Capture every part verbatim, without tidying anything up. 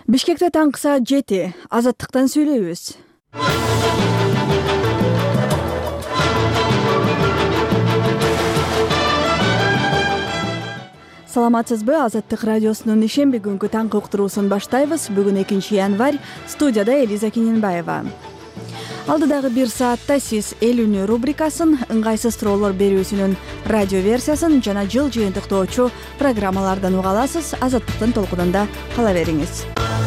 Бишкекте таңкы саат жети. Азаттыктан сүйлөйбүз. Саламатсызбы? Азаттык радиосунун ишемби күнгү таңкы уктуруусун баштайбыз. Бүгүн экинчи январь. Студияда Элиза Кененбаева. Алдыдагы бир саатта сиз эл үнү рубрикасын, ыңгайсыз суроолор берүүсүнүн радио версиясын жана жыл жыйынтыктоочу программалардан уга аласыз. Азаттыктын толкунунда кала бериңиз.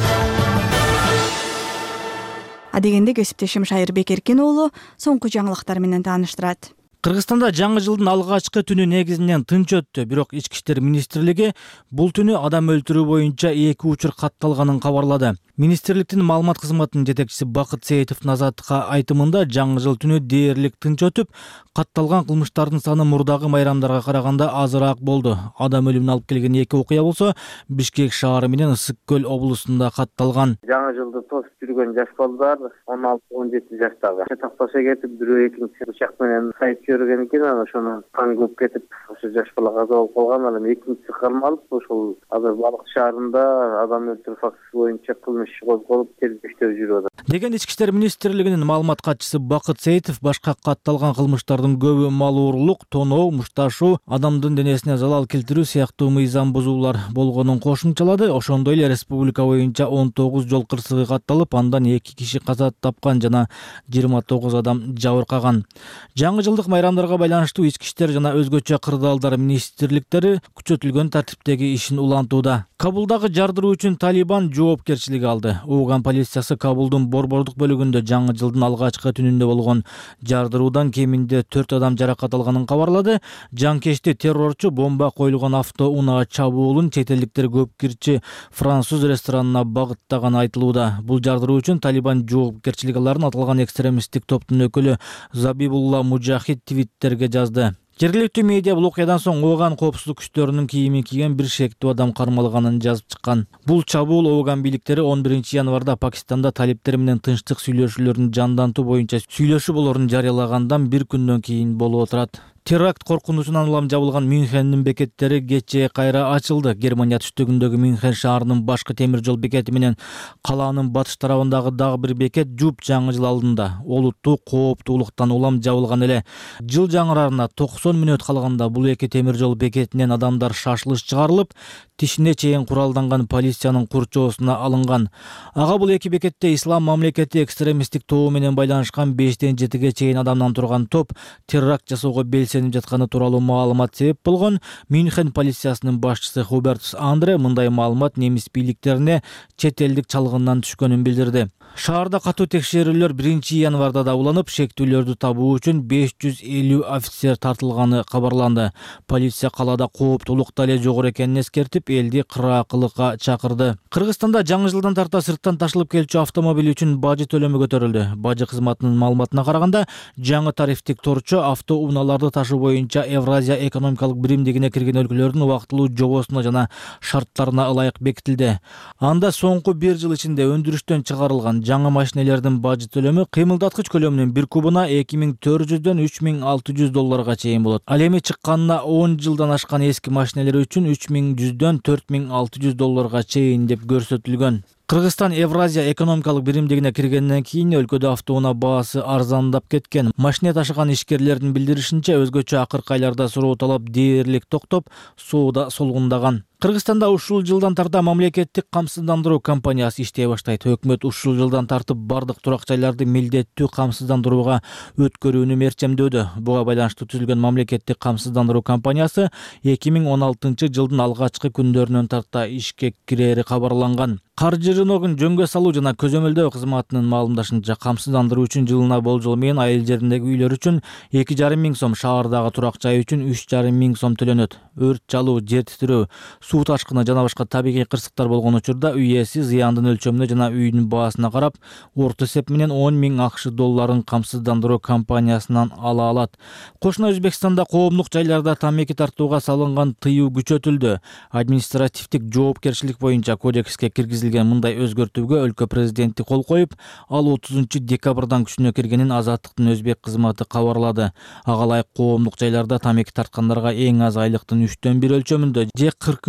Адегенде кесиптешим Шайырбек Эркин уулу соңку жаңылыктар менен тааныштырат. Кыргызстанда жаңы жылдын алгачкы түнү негизинен тынч өттү, бирок Ички иштер министрлиги бул түнү адам өлтүрүү боюнча эки учур катталганын кабарлады. Министрликтин маалымат кызматынын жетекчиси Бакыт Сейитовдун Азаттыкка айтымында жаңы жыл түнү дээрлик тынч өтүп, катталган кылмыштардын саны мурдагы майрамдарга караганда азыраак болду. Адам өлүмүнө алып келген эки окуя болсо Бишкек шаары менен Ысык көл облусунда катталган. Жаңы жылды тосуп жүргөн жаш балдар он алты он жети жаштагы чатакташа кетип, бирөө экинчи бычак менен сайып көргөн экен, анан ошону таңгып кетип, ошо жаш бала каза болуп калган. Анан экинчиси кармалып, ошол азыр Балык шаарында адам өлтүрүү фактысы боюнча кылмыш иши козголуп, тергөө жүрүп атат деген Ички иштер министрлигинин маалымат катчысы Бакыт Сейитов башка катталган кылмыштардын көбү мал уурлук, тоноо, мушташуу, адамдын денесине залал келтирүү сыяктуу мыйзам бузуулар болгонун кошумчалады. Ошондой эле республика боюнча он тогуз жол кырсыгы катталып, андан эки киши каза тапкан жана жыйырма тогуз адам жабыркаган. Жаңы жылдык майрамдарга байланыштуу Ички иштер жана өзгөчө кырдаалдар министрликтери күчөтүлгөн тартиптеги ишин улантууда. Кабулдагы жардыруу үчүн Талибан жоопкерчилик алды. Ууган полициясы Кабулдун борбордук бөлүгүндө жаңы жылдын алгачкы түнүндө болгон жардыруудан кеминде төрт адам жаракат алганын кабарлады. Жанкечти террорчу бомба коюлган автоунаа чабуулун чет элдиктер көп кирчи француз ресторанына багыттаганы айтылууда. Бул жардыруу үчүн Талибан жоопкерчилик аларын аталган экстремисттик топтун өкүлү Забибулла Мужахид твиттерге жазды. Жергиликтүү медиа бул окуядан соң Ооган коопсуздук күчтөрүнүн кийимин кийген бир шектүү адам кармалганын жазып чыккан. Бул чабуул Ооган бийликтери он биринчи январда Пакистанда талиптер менен тынчтык сүйлөшүүлөрүн жандантуу боюнча сүйлөшүү болоорун жарыялагандан бир күндөн кийин болуп отурат. Теракт коркунучунан улам жабылган Мюнхендин бекеттери кечээ кайра ачылды. Германия түштүгүндөгү Мюнхен шаарынын башкы темир жол бекети менен калаанын батыш тарабындагы дагы бир бекет жуп жаңы жыл алдында олуттуу кооптуулуктан улам жабылган эле. Жыл жаңырарына токсон мүнөт калганда бул эки темир жол бекетинен адамдар шашылыш чыгарылып, тишине чейин куралданган полициянын курчоосуна алынган. Ага бул эки бекетте ислам мамлекети экстремисттик тобу менен байланышкан бештен жетиге чейин адамдан турган топ теракт жасоого белсенип жатканы тууралуу маалымат себеп болгон. Мюнхен полициясынын башчысы Хубертус Андре мындай маалымат немис бийликтерине чет элдик чалгындан түшкөнүн билдирди. Шаарда катуу текшерүүлөр биринчи январда да уланып, шектүүлөрдү табуу үчүн беш жүз элүү офицер тартылганы кабарланды. Полиция калаада кооптуулук да эле жогору экенин эскертип, элди кыраакылыкка чакырды. Кыргызстанда жаңы жылдан тарта сырттан ташылып келчү автомобиль үчүн бажы төлөмү көтөрүлдү. Бажы кызматынын маалыматына караганда, жаңы тарифтик торчо автоунааларды ташуу боюнча Евразия экономикалык биримдигине кирген өлкөлөрдүн убактылуу жобосуна жана шарттарына ылайык бекитилди. Анда соңку бир жыл ичинде өндүрүштөн чыгарылган жаңы машинелердин бажы төлөмү кыймылдаткыч көлөмүнүн бир кубуна эки миң төрт жүздөн үч миң алты жүз долларга чейин болот. Ал эми чыкканына он жылдан ашкан эски машинелер үчүн үч миң жүздөн төрт миң алты жүз долларга чейин деп көрсөтүлгөн. Кыргызстан Евразия экономикалык биримдигине киргенден кийин өлкөдө автоунаа баасы арзандап кеткен. Машине ташыган ишкерлердин билдиришинче, өзгөчө акыркы айларда суроо талап дээрлик токтоп, сууда солгундаган. Кыргызстанда ушул жылдан тарта мамлекеттик камсыздандыруу компаниясы иштей баштайт. Өкмөт ушул жылдан тартып бардык турак жайларды милдеттүү камсыздандырууга өткөрүүнү мерчемдөөдө. Буга байланыштуу түзүлгөн мамлекеттик камсыздандыруу компаниясы эки миң он алтынчы жылдын алгачкы күндөрүнөн тарта ишке кирери кабарланган. Каржы рыногун жөнгө салуу жана көзөмөлдөө кызматынын маалымдашынча, камсыздандыруу үчүн жылына болжол менен айыл жериндеги үйлөр үчүн эки жарым миң сом, шаардагы турак жай үчүн үч жарым миң сом төлөнөт. Өрт жалуу, жер титирөө, суу ташкыны жана башка табигый кырсыктар болгон учурда үй ээси зыяндын өлчөмүнө жана үйдүн баасына карап, орто эсеп менен он миң акш долларын камсыздандыруу компаниясынан ала алат. Кошуна Өзбекстанда коомдук жайларда тамеки тартууга салынган тыюу күчөтүлдү. Административдик жоопкерчилик боюнча кодекске киргизилген мындай өзгөртүүгө өлкө президенти кол коюп, ал отузунчу декабрдан күчүнө киргенин Азаттыктын Өзбек кызматы кабарлады. Ага ылайык коомдук жайларда тамеки тарткандарга эң аз айлыктын үчтөн бир өлчөмүндө же кырк үч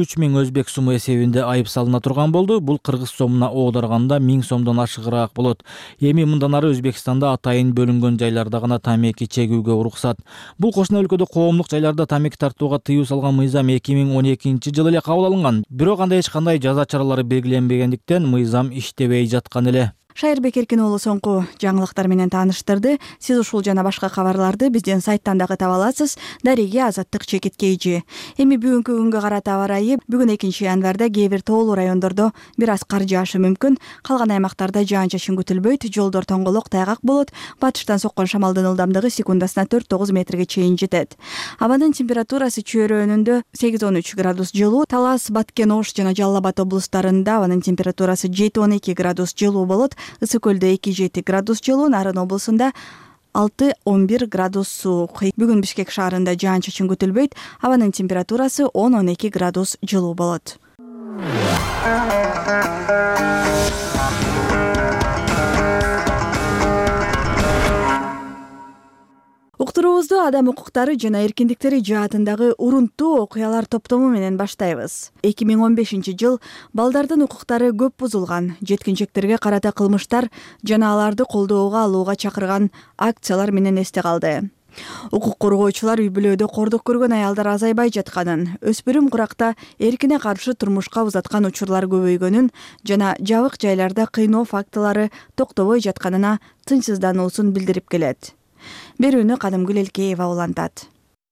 үч миң өзбек суму эсебинде айып салына турган болду. Бул кыргыз сомуна оодарганда миң сомдон ашыгыраак болот. Эми мындан ары Өзбекстанда атайын бөлүнгөн жайларда гана тамеки чегүүгө уруксат. Бул кошуна өлкөдө коомдук жайларда тамеки тартууга тыюу салган мыйзам эки миң он экинчи жылы эле кабыл алынган. Бирок анда эч кандай жаза чаралары белгиленбегендиктен мыйзам иштебей жаткан эле. Шайырбек Эркин уулу соңку жаңылыктар менен тааныштырды. Сиз ушул жана башка кабарларды биздин сайттан дагы таба аласыз. Дареге Азаттык Чекиткейжи. Эми бүгүнкү күнгө карата аба ырайы. Бүгүн экинчи январда кээ бир тоолуу райондордо бир аз кар жаашы мүмкүн. Калган аймактарда жаан-чачын күтүлбөйт. Жолдор тоңголок, тайгак болот. Батыштан соккон шамалдын ылдамдыгы секундасына төрт тогуз метрге чейин жетет. Абанын температурасы чөйрөөнүндө сегиз он үч градус жылуу, Талас, Баткен, Ош жана Жалал Абад облустарында абанын температурасы жети он эки градус жылуу болот. Ысык көлдө эки жети градус жылуу, Нарын облусунда алты он бир градус суук. Бүгүн Бишкек шаарында жаан-чачын күтүлбөйт. Абанын температурасы он он эки градус жылуу болот. Уктуруубузду адам укуктары жана эркиндиктери жаатындагы урунттуу окуялар топтому менен баштайбыз. эки миң он бешинчи жыл балдардын укуктары көп бузулган, жеткинчектерге карата кылмыштар жана аларды колдоого алууга чакырган акциялар менен эсте калды. Укук коргоочулар үй бүлөдө кордук көргөн аялдар азайбай жатканын, өспүрүм куракта эркине каршы турмушка узаткан учурлар көбөйгөнүн жана жабык жайларда кыйноо фактылары токтобой жатканына тынчсыздануусун билдирип келет. Берүүнү Кадымгүл Элкеева улантат.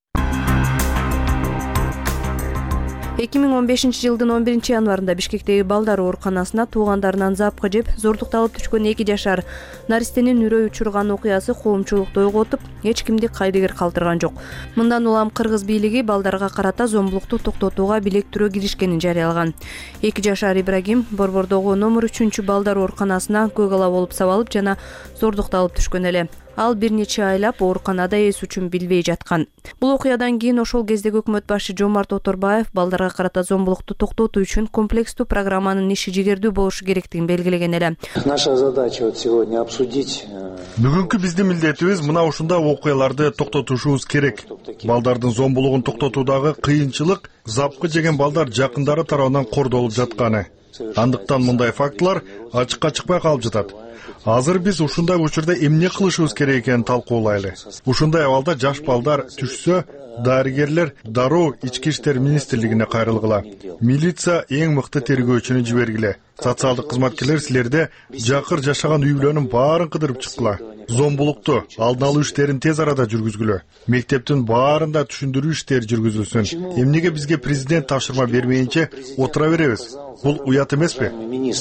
эки миң он бешинчи жылдын он биринчи январында Бишкектеги балдар ооруканасына туугандарынан запкы жеп, зордукта алып түшкөн эки жашар наристенин үрөй учурган окуясы коомчулукту ойготуп, эч кимди кайрыгер калтырган жок. Мындан улам Кыргыз бийлиги балдарга карата зомбулукту токтотууга билектирүү киришкенин жарыялаган. эки жашар Ибрагим Борбордогу номер үчүнчү балдар ооруканасына көк ала болуп сабалып жана зордукта алып түшкөн эле. Ал бир нече айлап ооруканада эс үчүн билбей жаткан. Бул окуядан кийин ошол кездеги өкмөт башы Жомарт Оторбаев балдарга карата зомбулукту токтотуу үчүн комплекстүү программанын иши жигердүү болушу керектигин белгилеген эле. Наша задача вот сегодня обсудить. Бүгүнкү биздин милдетибиз мына ушундай окуяларды токтотушубуз керек. Балдардын зомбулугун токтотуудагы кыйынчылык запкы жеген балдар жакындары тарабынан кордолуп жатканы. Андыктан мындай фактылар ачыкка чыкпай калып жатат. Азыр биз ушундай учурда эмне кылышыбыз керек экенин талкуулайлы. Ушундай абалда жаш балдар түшсө, дарыгерлер дароо ички иштер министрлигине кайрылгыла. Милиция эң мыкты тергөөчүнү жибергиле. Социалдык кызматкерлер силерде жакыр жашаган үй бүлөнүн баарын кыдырып чыккыла. Зомбулукту алдын алуу иштерин тез арада жүргүзгүлө. Мектептин баарында түшүндүрүү иштери жүргүзүлсүн. Эмнеге бизге президент тапшырма бермейинче отура беребиз? Бул уят эмеспи?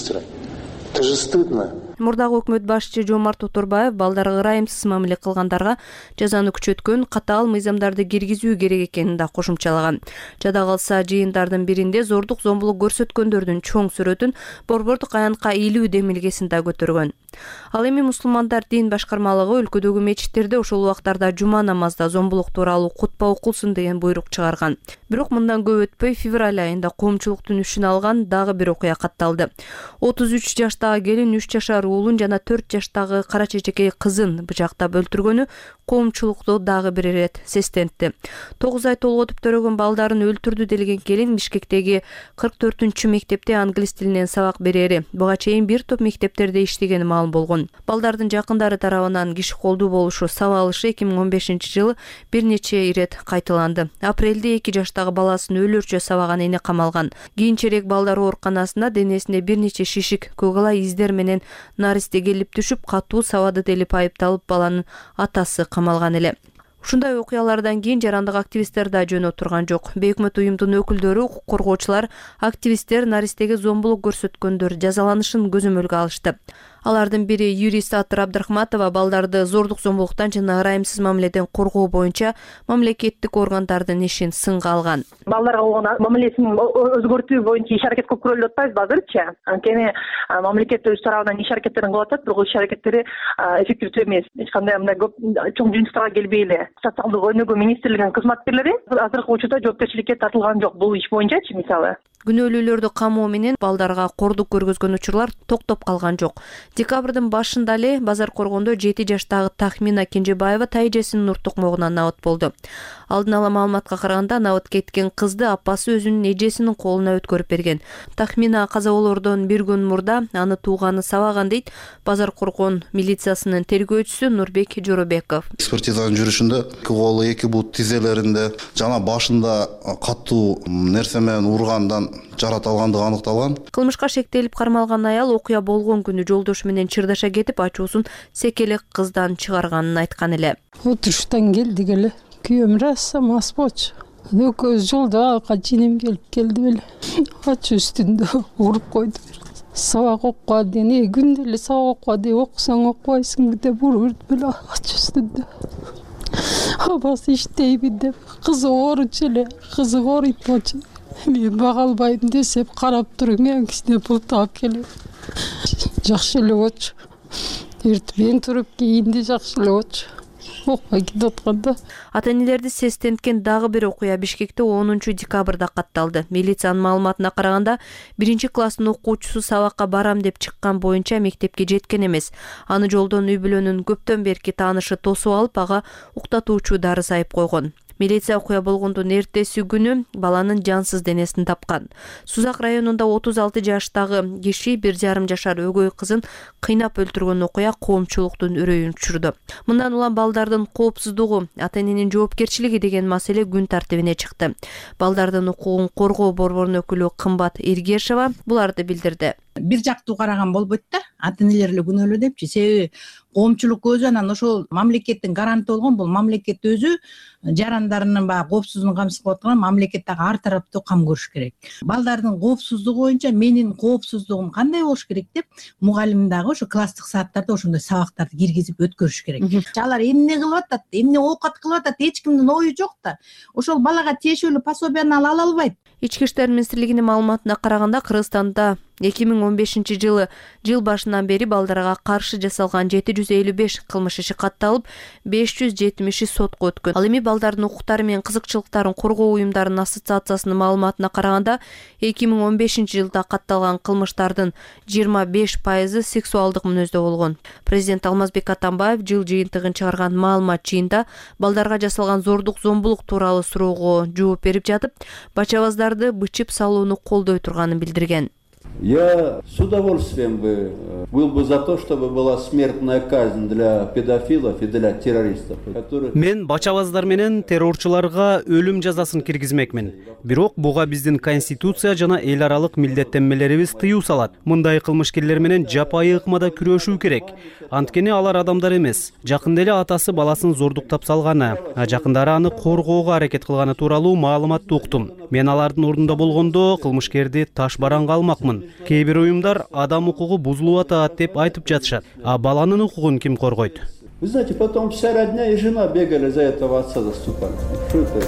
Это же стыдно. Мурдагы өкмөт башчы Жомарт Оторбаев балдарга ырайымсыз мамиле кылгандарга жазаны күчөткөн катаал мыйзамдарды киргизүү керек экенин да кошумчалаган. Жада калса жыйындардын биринде зордук зомбулук көрсөткөндөрдүн чоң сүрөтүн Борбордук аянтка ийлүү демилгесин да көтөргөн. Ал эми мусулмандар дин башкармалыгы өлкөдөгү мечиттерде ошол убактарда жума намазда зомбулук тууралуу кутба окулсун деген буйрук чыгарган. Бирок мындан көп өтпөй февраль айында коомчулуктун үчүн алган дагы бир окуя катталды. отуз үч жаштагы келин үч жашар уулун жана төрт жаштагы кара чечекей кызын бычактап өлтүргөнү коомчулукту дагы бир ирет сестентти. тогуз ай толготуп төрөгөн балдарын өлтүрдү делген келин Бишкектеги кырк төртүнчү мектепте англис тилинен сабак берери. Буга чейин бир топ мектептерде иштегени маалым болгон. Балдардын жакындары тарабынан киши колдуу болушу, сабалышы эки миң он бешинчи жылы бир нече ирет кайталанды. Апрелде эки жаштагы баласын өлөрчө сабаган эне камалган. Кийинчерээк балдар ооруканасына денесинде бир нече шишик, көк ала издер менен наристе келип түшүп, катуу сабады делип айыпталып баланын атасы камалган эле. Ушундай окуялардан кийин жарандык активисттер да жөн отурган жок. Бейөкмөт уюмдун өкүлдөрү, укук коргоочулар, активисттер наристеге зомбулук көрсөткөндөр жазаланышын көзөмөлгө алышты. Алардын бири юрист Атыр Абдрахматова балдарды зордук зомбулуктан жана ырайымсыз мамиледен коргоо боюнча мамлекеттик органдардын ишин сынга алган. Балдарга болгон мамилесин өзгөртүү боюнча иш аракет көп көрүлүп атпайбызбы азырчы? Анткени мамлекет өз тарабынан иш аракеттерин кылып атат, бирок иш аракеттери эффективдүү эмес. Эч кандай мындай көп чоң жыйынтыктарга келбей эле. Социалдык өнүгүү министрлигинин кызматкерлери азыркы учурда жоопкерчиликке тартылган жок бул иш боюнчачы мисалы. Күнөөлүүлөрдү камоо менен балдарга кордук көргөзгөн учурлар токтоп калган жок. Декабрдын башында эле Базар Коргондо жети жаштагы Тахмина Кенжебаева тайжесинин нур токмогунан набат болду. Алдын ала маалыматка караганда, набат кеткен кызды апасы өзүнүн эжесинин колуна өткөрүп берген. Тахмина каза болоордон бир күн мурда аны тууганы сабаган дейт Базар Коргон милициясынын тергөөчүсү Нурбек Жоробеков. Экспертизанын жүрүшүндө эки колу, эки бут тизелеринде жана башында катуу нерсе менен ургандан жарат алгандыгы аныкталган. Кылмышка шектелип кармалган аял окуя болгон күнү жолдошу менен чырдаша кетип, ачуусун секелек кыздан чыгарганын айткан эле. Отуруштан келдик эле. Күйөөм раса мас болчу. Экөөбүз жолдо качинем келип келди беле. Ачуу үстүндө уруп койду. Сабак окуга дейин, күндө эле сабак окуга дейин окусаң окубайсың деп уруп беле ачуу үстүндө. Абасы иштейбин деп, кызы ооруч эле, кызы ооруйт болчу. Мен бага албайм десеп карап туруп, мен кичине пул таап келем. Жакшы эле болчу. Эртең мен туруп кийинди жакшы эле болчу. Окуя кетип атканда. Ата-энелерди сестенткен дагы бир окуя Бишкекте онунчу декабрда катталды. Милициянын маалыматына караганда, биринчи класстын окуучусу сабакка барам деп чыккан боюнча мектепке жеткен эмес. Аны жолдон үй бүлөнүн көптөн берки таанышы тосуп алып, ага уктатуучу дары сайып койгон. Милиция окуя болгондун эртеси күнү баланын жансыз денесин тапкан. Сузак районунда отуз алты жаштагы киши бир жарым жашар өгөй кызын кыйнап өлтүргөн окуя коомчулуктун үрөйүн учурду. Мындан улам балдардын коопсуздугу, ата-эненин жоопкерчилиги деген маселе күн тартибине чыкты. Балдардын укугун коргоо борборунун өкүлү Кымбат Эргешова буларды билдирди. Бир жактуу караган болбойт да, ата-энелер эле күнөөлүү депчи. Себеби коомчулук өзү анан ошол мамлекеттин гаранты болгон, бул мамлекет өзү жарандарынын баягы коопсуздугун камсыз кылып аткан, мамлекет дагы ар тараптуу кам көрүш керек. Балдардын коопсуздугу боюнча менин коопсуздугум кандай болуш керек деп мугалим дагы ошо класстык сааттарда ошондой сабактарды киргизип өткөрүш керек. Алар эмне кылып атат, эмне оокат кылып атат, эч кимдин ою жок да. Ошол балага тиешелүү пособияны ала албайт. Ички иштер министрлигинин маалыматына караганда, Кыргызстанда эки миң он бешинчи жылы жыл башынан бери балдарга каршы жасалган жети жүз элүү беш кылмыш иши катталып, беш жүз жетимиши сотко өткөн. Ал эми балдардын укуктары менен кызыкчылыктарын коргоо уюмдарынын ассоциациясынын маалыматына караганда, эки миң он бешинчи жылда катталган кылмыштардын жыйырма беш пайызы сексуалдык мүнөздө болгон. Президент Алмазбек Атамбаев жыл жыйынтыгын чыгарган маалымат жыйында балдарга жасалган зордук зомбулук тууралуу суроого жооп берип жатып, бачабаздарды бычып салууну колдой турганын билдирген. Я с удовольствием бы был бы за то, чтобы была смертная казнь для педофилов и для террористов, которые... Мен бачабаздар менен террорчуларга өлүм жазасын киргизмекмин. Бирок буга биздин конституция жана эл аралык милдеттенмелерибиз тыюу салат. Мындай кылмышкерлер менен жапайы ыкмада күрөшүү керек. Анткени алар адамдар эмес. Жакында эле атасы баласын зордуктап салганы, а жакындары аны коргоого аракет кылганы тууралуу маалыматты уктум. Мен алардын ордунда болгондо кылмышкерди таш баранга алмакмын. Кээ бир уюмдар адам укугу бузулуп атат деп айтып жатышат. А баланын укугун ким коргойт? Вы знаете, потом вся родня и жена бегали за этого отца, заступали. Что это?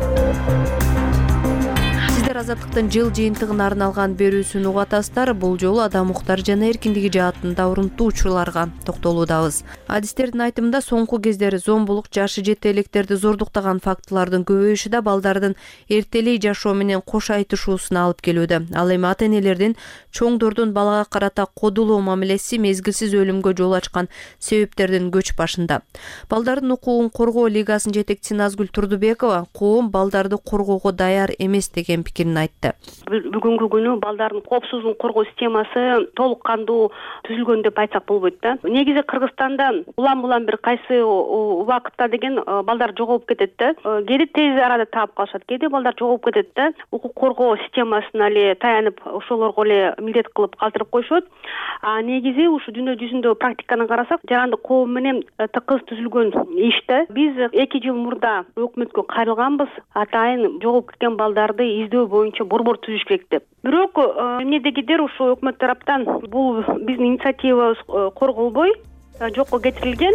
Азаттыктын жыл жыйынтыгына арналган берүүсүн угатасыздар. Бул жолу адам укуктары жана эркиндиги жаатында урунттуу учурларга токтолуудабыз. Адистердин айтымында, соңку кездери зомбулук, жашы жете электерди зордуктаган фактылардын көбөйүшү да балдардын эртелей жашоо менен кош айтышуусуна алып келүүдө. Ал эми ата-энелердин чоңдордун балага карата кодулоо мамилеси мезгилсиз өлүмгө жол ачкан себептердин көч башында. Балдардын укугун коргоо лигасынын жетекчиси Назгүл Турдубекова коом балдарды коргоого даяр эмес деген пикирин айтты. Бүгүнкү күнү балдардын коопсуздугун коргоо системасы толук кандуу түзүлгөн деп айтсак болбойт да. Негизи Кыргызстанда улам-улам бир кайсы убакытта деген балдар жоголуп кетет да. Кээде тез арада таап калышат, кээде балдар жоголуп кетет да. Укук коргоо системасына эле таянып, ошолорго эле милдет кылып калтырып коюшат. А негизи ушу дүйнө жүзүндө практиканы карасак, жарандык коом менен тыкыз түзүлгөн иш да. Биз эки жыл мурда өкмөткө кайрылганбыз, атайын жоголуп кеткен балдарды издөө боюнча борбор түзүш керек деп. Бирок эмнедегидир ушу өкмөт тараптан бул биздин инициативабыз корголбой жокко кетирилген.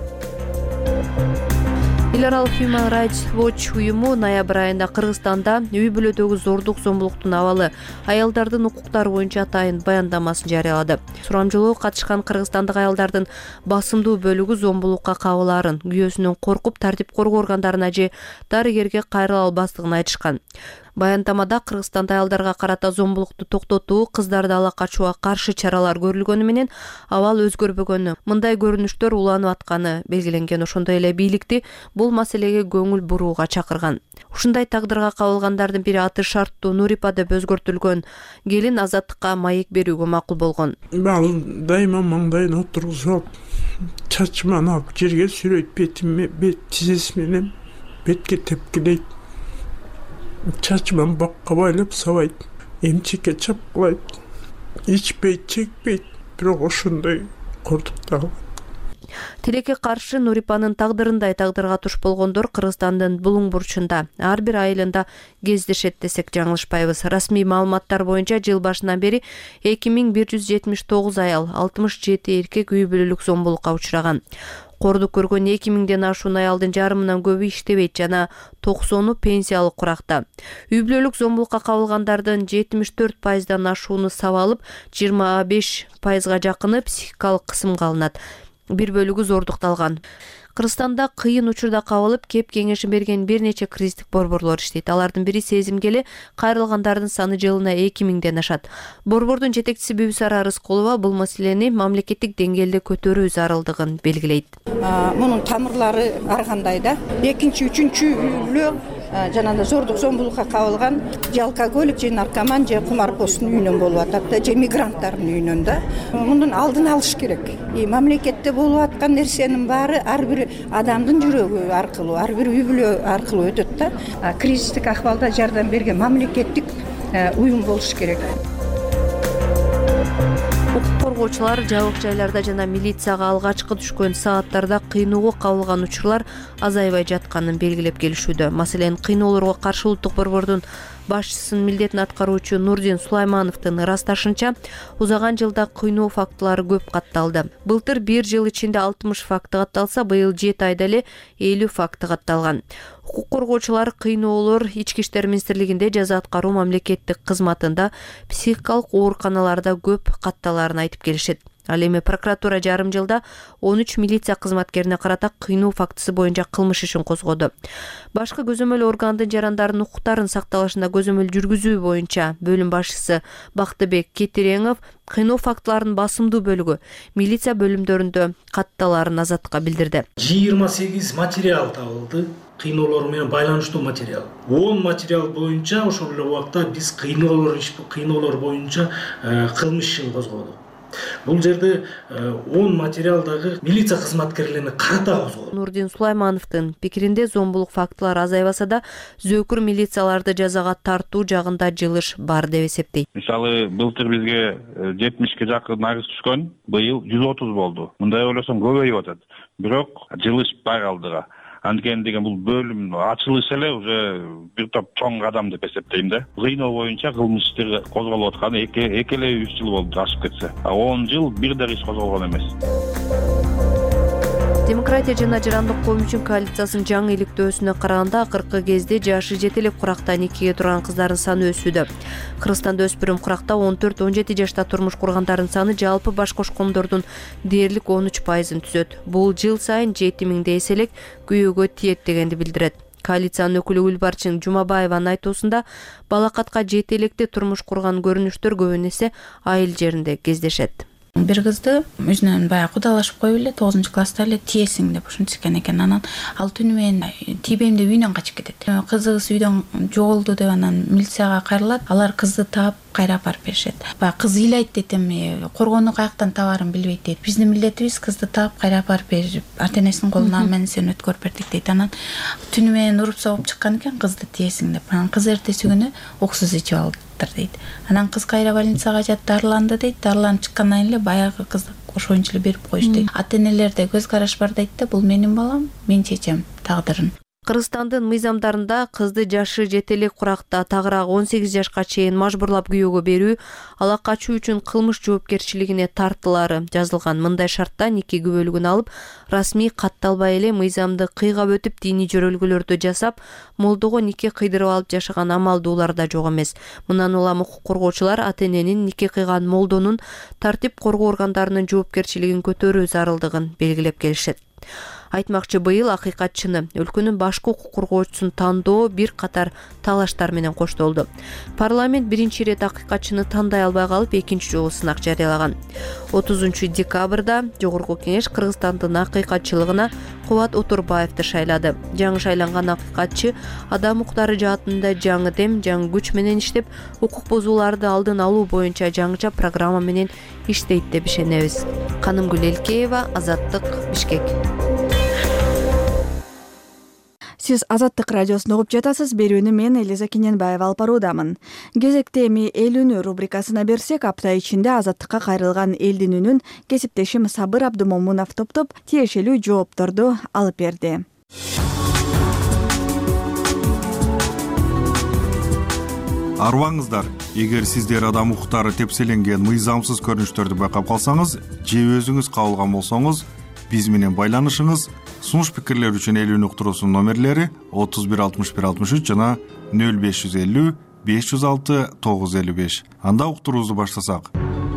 Эл аралык Human Rights Watch уюму ноябрь айында Кыргызстанда үй бүлөдөгү зордук зомбулуктун абалы, аялдардын укуктары боюнча атайын баяндамасын жарыялады. Сурамжылоого катышкан кыргызстандык аялдардын басымдуу бөлүгү зомбулукка кабылаарын, күйөөсүнөн коркуп тартип коргоо органдарына же дарыгерге кайрыла албастыгын айтышкан. Баяндамада Кыргызстанда аялдарга карата зомбулукту токтотуу, кыздарды ала качууга каршы чаралар көрүлгөнү менен абал өзгөрбөгөнү, мындай көрүнүштөр уланып атканы белгиленген. Ошондой эле бийликти бул маселеге көңүл бурууга чакырган. Ушундай тагдырга кабылгандардын бири аты шарттуу Нурипа деп өзгөртүлгөн келин Азаттыкка маек берүүгө макул болгон. Балын дайыма маңдайына отургузуп алып, чачыман алып жерге сүрөйт, бетиме, бет тизеси менен бетке тепкилейт. Чачыман бакка байлап сабайт, эмчекке чапкылайт. Ичпейт, чекпейт, бирок ошондой кордукта калат. Тилекке каршы Нурипанын тагдырындай тагдырга туш болгондор Кыргызстандын булуң бурчунда ар бир айылында кездешет десек жаңылышпайбыз. Расмий маалыматтар боюнча жыл башынан бери эки миң бир жүз жетимиш тогуз аял, алтымыш жети эркек үй бүлөлүк зомбулукка учураган. Кордук көргөн эки миңден ашуун аялдын жарымынан көбү иштебейт жана токсону пенсиялык куракта. Үй бүлөлүк зомбулукка кабылгандардын жетимиш төрт пайыздан ашууну сабалып, жыйырма беш пайызга жакыны психикалык кысымга алынат. Бир бөлүгү зордукталган. Кыргызстанда кыйын учурда кабылып, кеп кеңешин берген бир нече кризистик борборлор иштейт. Алардын бири сезимгели кайрылгандардын саны жылына эки миңден ашат. Борбордун жетекчиси Бүбүсара Рыскулова бул маселени мамлекеттик деңгээлде көтөрүү зарылдыгын белгилейт. Мунун тамырлары ар кандай да. Экинчи, үчүнчү үй бүлө жанагы зордук зомбулукка кабылган же алкоголик, же наркоман, же кумарбоздун үйүнөн болуп атат да, же мигранттардын үйүнөн да. Мунун алдын алыш керек. И мамлекетте болуп аткан нерсенин баары ар бир адамдын жүрөгү аркылуу, ар бир үй бүлө аркылуу өтөт да. Кризистик акыбалда жардам берген мамлекеттик уюм болуш керек. Укук коргоочулар жабык жайларда жана милицияга алгачкы түшкөн сааттарда кыйноого кабылган учурлар азайбай жатканын белгилеп келишүүдө. Маселен, кыйноолорго каршы улуттук борбордун башчысынын милдетин аткаруучу Нурдин Сулаймановдун ырасташынча, узаган жылда кыйноо фактылары көп катталды. Былтыр бир жыл ичинде алтымыш факты катталса, быйыл жети айда эле элүү факты катталган. Укук коргоочулар кыйноолор Ички иштер министрлигинде жаза аткаруу мамлекеттик кызматында психикалык ооруканаларда көп катталарын айтып келишет. Ал эми прокуратура жарым жылда он үч милиция кызматкерине карата кыйноо фактысы боюнча кылмыш ишин козгоду. Башкы көзөмөл органдын жарандардын укуктарын сакталышына көзөмөл жүргүзүү боюнча бөлүм башчысы Бактыбек Кетиреңов кыйноо фактыларынын басымдуу бөлүгү милиция бөлүмдөрүндө катталарын Азаттыкка билдирди. жыйырма сегиз материал табылды. Кыйноолор менен байланыштуу материал. он материал боюнча ошол эле убакта биз кыйноолор кыйноолор боюнча кылмыш ишин козгодук. Бул жерде он материалдагы милиция кызматкерлерине карата козгоду. Нурдин Сулаймановдун пикиринде зомбулук фактылары азайбаса да, зөөкүр милицияларды жазага тартуу жагында жылыш бар деп эсептейт. Мисалы, былтыр бизге жетимишке жакын арыз түшкөн, быйыл жүз отуз болду. Мындай ойлосоң көбөйүп атат. Бирок жылыш бар алдыга. Анткени деген бул бөлүм ачылыш эле уже бир топ чоң кадам деп эсептейм да. Кыйноо боюнча кылмыш иштер козголуп атканы эки эле үч жыл болду ашып кетсе. А он жыл бир да иш козголгон эмес. Демократия жана жарандык коом үчүн коалициясынын жаңы иликтөөсүнө караганда акыркы кезде жашы жете элек куракта никеге турган кыздардын саны өсүүдө. Кыргызстанда өспүрүм куракта он төрт он жети жашта турмуш кургандардын саны жалпы баш кошкондордун дээрлик он үч пайызын түзөт. Бул жыл сайын жети миңде эселек күйөөгө тиет дегенди билдирет. Коалициянын өкүлү Гүлбарчын Жумабаеванын айтуусунда балакатка жете электе турмуш курган көрүнүштөр көбүн эсе айыл жеринде кездешет. Бир кызды өзүнөн баягы кудалашып коюп эле тогузунчу класста эле тиесиң деп ушинтишкен экен. Анан ал түнү менен тийбейм деп үйүнөн качып кетет. Кызыбыз үйдөн жоголду деп анан милицияга кайрылат. Алар кызды таап кайра апарып беришет. Баягы кыз ыйлайт дейт, эми коргоону каяктан табаарын билбейт дейт. Биздин милдетибиз кызды таап кайра апарып берип, ата энесинин колуна мен сени өткөрүп бердик дейт. Анан түнү менен уруп согуп чыккан экен, кызды тиесиң деп. Анан кыз эртеси күнү уксуз ичип алды дейт. Анан кыз кайра больницага жатып дарыланды дейт. Дарыланып чыккандан кийин эле баягы кызды ошоюнчу эле берип коюшту дейт. Ата энелерде көз караш бар дейт да, бул менин балам, мен чечем тагдырын. Кыргызстандын мыйзамдарында кызды жашы жете элек куракта тагыраак он сегиз жашка чейин мажбурлап күйөөгө берүү, ала качуу үчүн кылмыш жоопкерчилигине тартылары жазылган. Мындай шартта нике күбөлүгүн алып, расмий катталбай эле мыйзамды кыйгап өтүп диний жөрөлгөлөрдү жасап, молдого нике кыйдырып алып жашаган амалдуулар да жок эмес. Мындан улам укук коргоочулар ата эненин нике кыйган молдонун тартип коргоо органдарынын жоопкерчилигин көтөрүү зарылдыгын белгилеп келишет. Айтмакчы, быйыл акыйкатчыны, өлкөнүн башкы укук коргоочусун тандоо бир катар талаштар менен коштолду. Парламент биринчи ирет акыйкатчыны тандай албай калып, экинчи жолу сынак жарыялаган. отузунчу декабрда Жогорку Кеңеш Кыргызстандын акыйкатчылыгына Кубат Отурбаевди шайлады. Жаңы шайланган акыйкатчы адам укуктары жаатында жаңы дем, жаңы күч менен иштеп, укук бузууларды алдын алуу боюнча жаңыча программа менен иштейт деп ишенебиз. Канымгүл Элкеева, Азаттык, Бишкек. Сиз Азаттык радиосун угуп жатасыз. Берүүнү мен Элиза Кененбаева алып баруудамын. Кезекте эми эл үнү рубрикасына берсек, апта ичинде Азаттыкка кайрылган элдин үнүн кесиптешим Сабыр Абдумомунов топтоп тиешелүү жоопторду алып берди. Арбаңыздар, эгер сиздер адам укуктары тепселенген мыйзамсыз көрүнүштөрдү байкап калсаңыз же өзүңүз кабылган болсоңуз, биз менен байланышыңыз. Сунуш пикирлер үчүн эл үнү уктуруусунун номерлери отуз бир алтымыш бир алтымыш үч жана нөл беш жүз элүү беш жүз алты тогуз элүү беш. Анда уктуруубузду баштасак.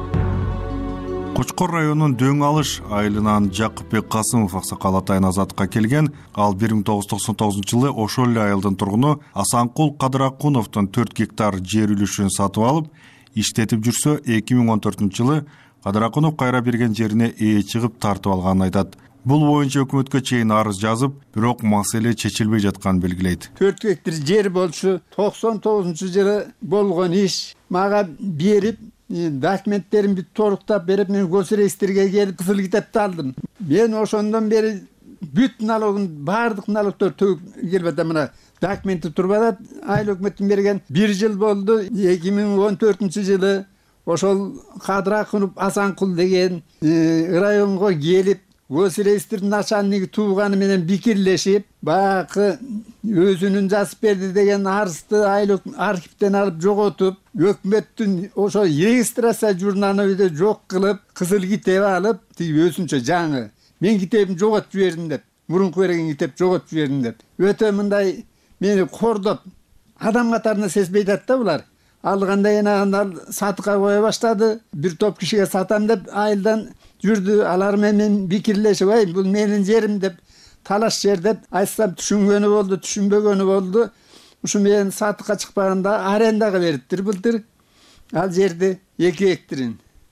Кочкор районунун Дөң Алыш айылынан Жакыпбек Касымов аксакал атайын Азаттыкка келген. Ал бир миң тогуз жүз токсон тогузунчу жылы ошол эле айылдын тургуну Асанкул Кадыракуновдун төрт гектар жер үлүшүн сатып алып, иштетип жүрсө, эки миң он төртүнчү жылы Кадыракунов кайра берген жерине ээ чыгып тартып алганын айтат. Бул боюнча өкмөткө чейин арыз жазып, бирок маселе чечилбей жатканын белгилейт. төрт гектар жер болчу, токсон тогузунчу жылы болгон иш мага берип, документтеримди толуктап берип, мен госрегистрге келип кызыл китепти алдым. Мен ошондон бери бүт налогун, баардык налогдор төгүп келип атам. Мына документи туруп атат. Айыл өкмөттүн берген бир жыл болду. эки миң он төртүнчү жылы ошол Кадыракунов Асанкул деген районго келип, госрегистрдин начальниги тууганы менен бикирлешип, баягы өзүнүн жазып берди деген арызды айыл архивден алып жоготуп, өкмөттүн ошо регистрация журналында жок кылып, кызыл китеп алып, тиги өзүнчө жаңы мен китебимди жоготуп жибердим деп, мурунку берген китеп жоготуп жибердим деп. Өтө мындай мени кордоп, адам катарына сезбей атат да булар. Алгандан кийин аны сатыкка кое баштады. Бир топ кишиге сатам деп айылдан жүрдү. Алар менен бикирлешип, "Ай, бул менин жерим" деп, талаш жер деп айтсам түшүнгөнү болду, түшүнбөгөнү болду. Ушу мен сатыкка чыкпаганда арендага бериптир былтыр. Ал жерди эки гектарин.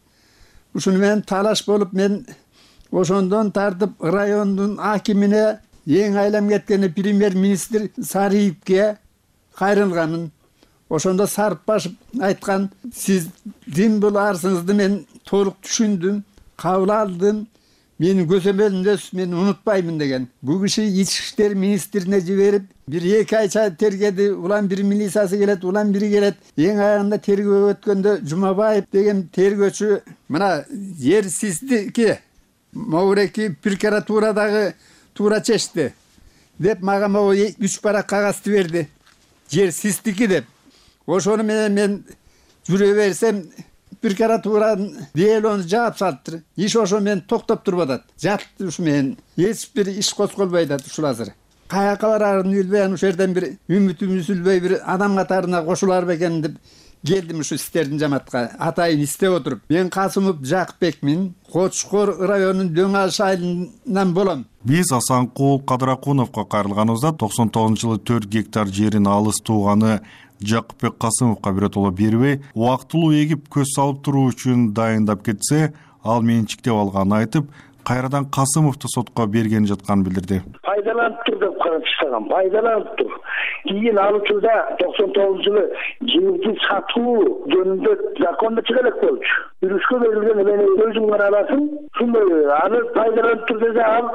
Ушуну менен талаш болуп, мен ошондон тартып райондун акимине, эң айлам кеткени премьер-министр Сариевке кайрылганмын. Ошондо Сарыпбашев айткан, "Сиздин бул арызыңызды мен толук түшүндүм, кабыл алдым. Менин көзөмөлүмдө мен унутпаймын" деген. Бул киши ички иштер министрине жиберип, бир эки айча тергеди. Улам бир милициясы келет, улам бири келет. Эң аягында тергөө өткөндө Жумабаев деген тергөөчү, "Мына жер сиздики, могуреки прокуратурадагы туура чечти" деп мага могу үч барак кагазды берди. Жер сиздики деп. Ошону менен мен жүрө берсем, прокуратуранын делону жаап салыптыр. Иш ошо менен токтоп туруп атат. Жатты ушу менен. Эч бир иш козголбой атат ушул азыр. Каяка барарын билбей, аны ошол жерден бир үмүтүм үзүлбөй бир адам катарына кошулар бекен деп келдим ушу истердин жаматка. Атайын иштеп отуруп. Мен Касымов Жакыпбекмин. Кочкор районунун Дөң Алыш айылынан болом. Биз Асанкул Кадыракуновго кайрылганыбызда токсон тогузунчу жылы төрт гектар жерин алыс тууганы Жакыпбек Касымовго биротоло бербей, убактылуу эгип көз салып туруу үчүн дайындап кетсе, ал менчиктеп алганын айтып, кайрадан Касымовду сотко берген жатканын билдирди. Пайдаланып тур деп карап, пайдаланып тур. Кийин ал учурда токсон тогузунчу жылы жерди сатуу жөнүндө закондо чыга элек болчу. Үрүшкө берилген мени өзүң гана аласың. Ушундай аны пайдаланып тур десе, ал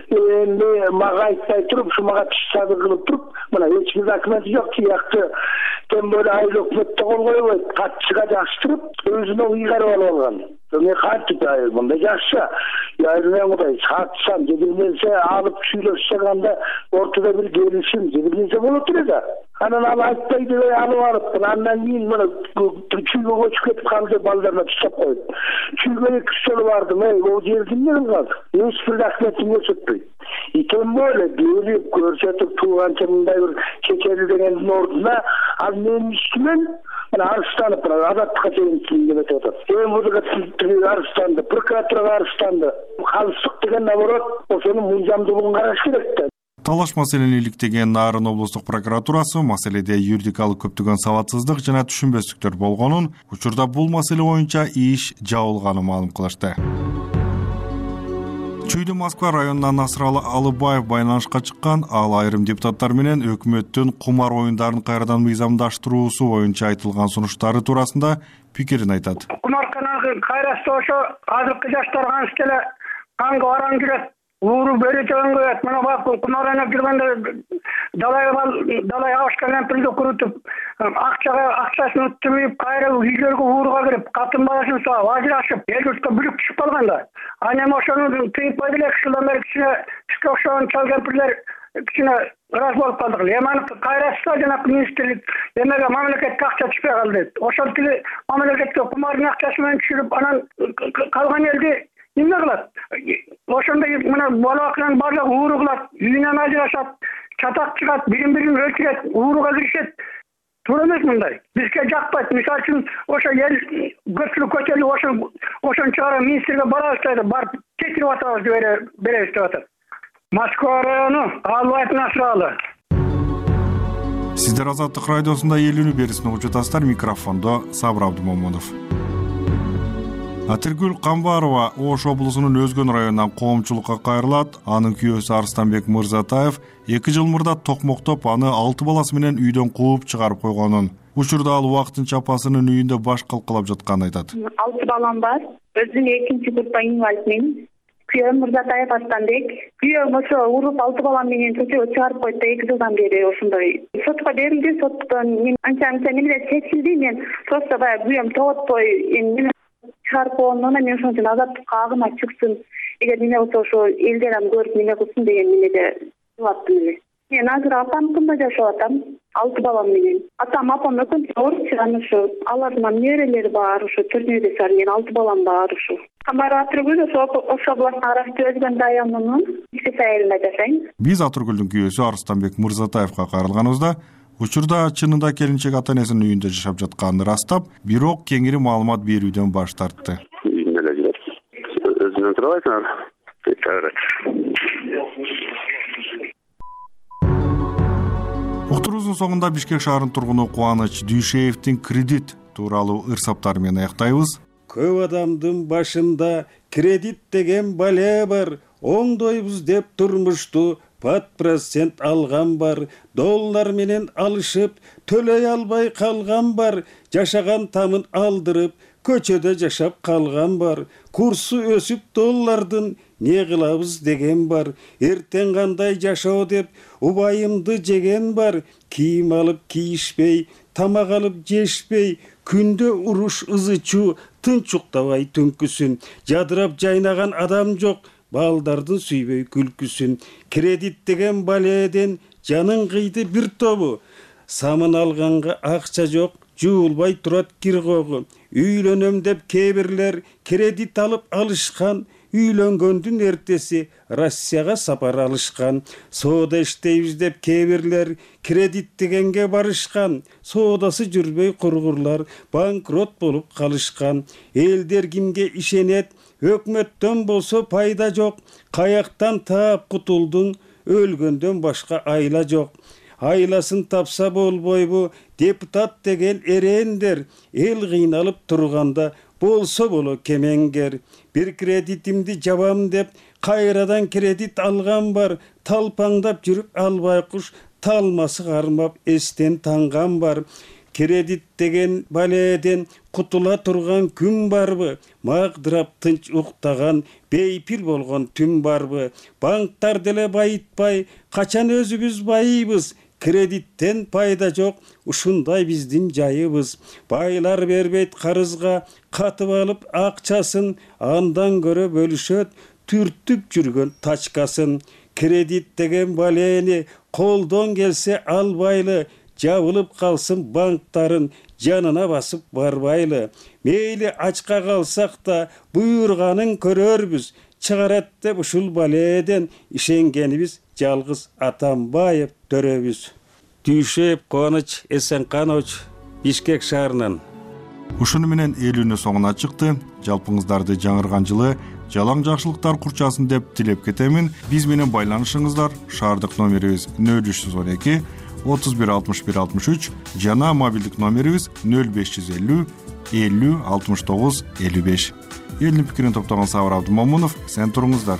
эми мага айтпай туруп, ушу мага тышсады кылып туруп, мына эч бир документи жок, тияктı тем более айыл өкмөттө кол койбойт, катчыга жакштырып, өзүнө ыйгарып алып алган. Мен кантип айыл мындай жакшы, айылына мындай сатсам, жебирменсе алып сүйлөшсөк, анда ортодо бир келишим, жебирменсе болот эле да. Анан ал айтпай деп алып алыптыр. Андан кийин мына чүйгө көчүп кетип калды, балдарына тастап коюп. Чүйгө эки үч жолу бардым, эй, бул жер кимдин калды? Эч бир документин көрсөтпөй. Итем боле берип көрсөтүп туганча мындай бир чечели дегендин ордуна ал менин үстүмөн мына арызданып азаттыкка чейин деп атат. МВДга арызданды, прокуратурага арызданды. Калыстык деген наоборот ошонун мыйзамдуулугун караш керек да. Талаш маселени иликтеген Нарын облустук прокуратурасы маселеде юридикалык көптөгөн сабатсыздык жана түшүнбөстүктөр болгонун, учурда бул маселе боюнча иш жабылганын маалым кылышты. Чүйдү Москва районунан Насыралы Алыбаев байланышка чыккан, ал айрым депутаттар менен өкмөттүн кумар оюндарын кайрадан мыйзамдаштыруусу боюнча айтылган сунуштары туурасында пикирин айтат. Кумарканын кайрасы ошо азыркы жаштарга анча эле канга баран кирет. Ууру бери төгөнгөйөт. Мына бак кумар ойноп жүргөндө далай далай абышкан эмпирди курутуп, акчага акчасын уттуруп, кайра үйлөргө ууруга кирип, катын баласын саап, ажырашып, эл журтка бүлүк түшүп калган да. Анан ошону тыйып койду эле жылдан бери кичине ишке окшогон чал кемпирлер кичине ырас болуп калдык. Эми аны кайрасы жанагы министрлик эмеге мамлекетке акча түшпөй калды. Ошол тиги мамлекетке кумардын акчасы менен түшүрүп, анан калган элди эмне кылат? Ошондой мына балакынан баардыгы ууру кылат, үйүнөн ажырашат, чатак чыгат, бирин-бирин өлтүрөт, ууруга киришет. Туура эмес мындай. Бизге жакпайт. Мисалы үчүн ошо эл көпчүлүк көчөлүп ошо ошону чыгарып министрге барабыз дейт, барып кетирип атабыз деп беребиз деп атат. Москва району Алыбаев Насыралы. Сиздер Азаттык радиосунда эл үнү берисин угуп жатасыздар. Микрофондо Сабыр Абдымомунов. Атыргүл Камбарова Ош облусунун Өзгөн районунан коомчулукка кайрылат. Анын күйөөсү Арыстанбек Мырзатаев эки жыл мурда токмоктоп, аны алты баласы менен үйдөн кууп чыгарып койгонун. Учурда ал убактынча апасынын үйүндө баш калкалап жатканын айтат. алты балам бар. Өзүм экинчи группа инвалидмин. Күйөөм Мырзатаев Арыстанбек. Күйөөм ошо уруп алты балам менен көчөгө чыгарып койду эки жылдан бери ошондой. Сотко берилди, соттон анча-мынча немелер чечилди. Мен просто баягы күйөөм тоготпой эми чыгарып койгондон мен ошон үчүн азаттыкка агыма чыксын. Эгер эмне болсо ошо элдер аны көрүп эмне кылсын деген эмеде кылаттым эле. Мен азыр апамдыкында жашап атам, алты балам менен. Атам, апам экөөсү орусча, анан ошо алардын неберелери бар, ошо төрт неберesi бар, мен алты балам бар ошо. Камар Атыргүл ошо Ош областына караштуу Өзгөн районунун Ишкес айылында жашайм. Биз Атыргүлдүн күйөөсү Арыстанбек Мырзатаевга кайрылганыбызда учурда чынында келинчек ата энесинин үйүндө жашап жатканын ырастап, бирок кеңири маалымат берүүдөн баш тартты. Үйүндө эле жүрөт. Өзүнөн турабайсыңар? Уктуруубуздун соңунда Бишкек шаарынын тургуну Кубаныч Дүйшеевдин кредит тууралуу ырсаптары менен аяктайбыз. Көп адамдын башында кредит деген бале бар. Оңдойбуз деп турмушту пат процент алган бар. Доллар менен алышып төлөй албай калган бар. Жашаган тамын алдырып көчөдө жашап калган бар. Курсу өсүп доллардын не кылабыз деген бар. Эртең кандай жашоо деп убайымды жеген бар. Кийим алып кийишпей, тамак алып жешпей, күндө уруш ызычуу, тынч уктабай түнкүсүн. Жадырап жайнаган адам жок, балдардын сүйбөй күлкүсүн. Кредит деген баледен жанын кыйды бир тобу. Самын алганга акча жок, жуулбай турат киргогу. Үйлөнөм деп кээ бирлер кредит алып алышкан. Үйлөнгөндүн эртеси Россияга сапар алышкан. Соода иштейбиз деп кээ бирлер кредит дегенге барышкан. Соодасы жүрбөй кургурлар банкрот болуп калышкан. Элдер кимге ишенет? Өкмөттөн болсо пайда жок. Каяктан таап кутулдуң? Өлгөндөн башка айла жок. Айласын тапса болбойбу? Депутат деген эреендер. Эл кыйналып турганда болсо боло кемеңгер. Бир кредитимди жабам деп кайрадан кредит алган бар. Талпаңдап жүрүп албай куш, талмасы кармап эстен танган бар. Кредит деген баледен кутула турган күн барбы? Магдырап тынч уктаган бейпил болгон түн барбы? Банктар деле байытпай, качан өзүбүз байыбыз? Кредиттен пайда жок, ушундай биздин жайыбыз. Байлар бербейт карызга, катып алып акчасын, андан көрө бөлүшөт түртүп жүргөн тачкасын. Кредит деген балени колдон келсе албайлы, жабылып калсын банктарын, жанына басып барбайлы. Мейли ачка калсак да буйрганын көрөрбүз. Чыгарат деп ушул баледен ишенгенибиз жалгыз Атамбаев төрөбүз. Дүйшеев Кубаныч Эсенканович Бишкек шаарынан. Ушуну менен элүүнү соңуна чыкты. Жалпыңыздарды жаңырган жылы жалаң жакшылыктар курчасын деп тилеп кетемин. Биз менен байланышыңыздар шаардык номерибиз нөл үч жүз он эки отуз бир алтымыш бир алтымыш үч жана мобилдик номерибиз нөл беш жүз элүү элүү алтымыш тогуз элүү беш. Элдин пикирин топтогон Сабыр Абдымомунов, сен туруңуздар.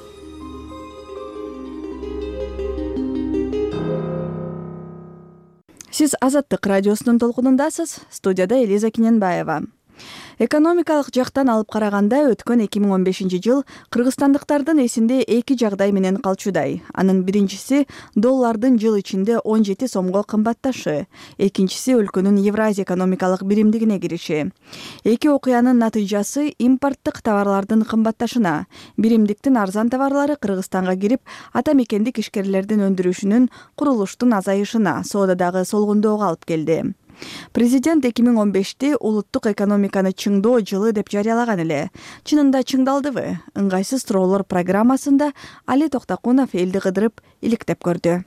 Сиз Азаттык радиосунун толкунундасыз. Студияда Элиза Киненбаева. Экономикалык жактан алып караганда өткөн эки миң он бешинчи жыл кыргызстандыктардын эсинде эки жагдай менен калчудай. Анын биринчиси доллардын жыл ичинде он жети сомго кымбатташы, экинчиси өлкөнүн Евразия экономикалык биримдигине кириши. Эки окуянын натыйжасы импорттук товарлардын кымбатташына, биримдиктин арзан товарлары Кыргызстанга кирип, ата мекендик ишкерлердин өндүрүшүнүн, курулуштун азайышына, соодадагы солгундоого алып келди. Президент эки миң он бешти улуттук экономиканы чыңдоо жылы деп жарыялаган эле. Чынында чыңдалдыбы? Ыңгайсыз туроолор программасында Али Токтокунов элди кыдырып иликтеп көрдү.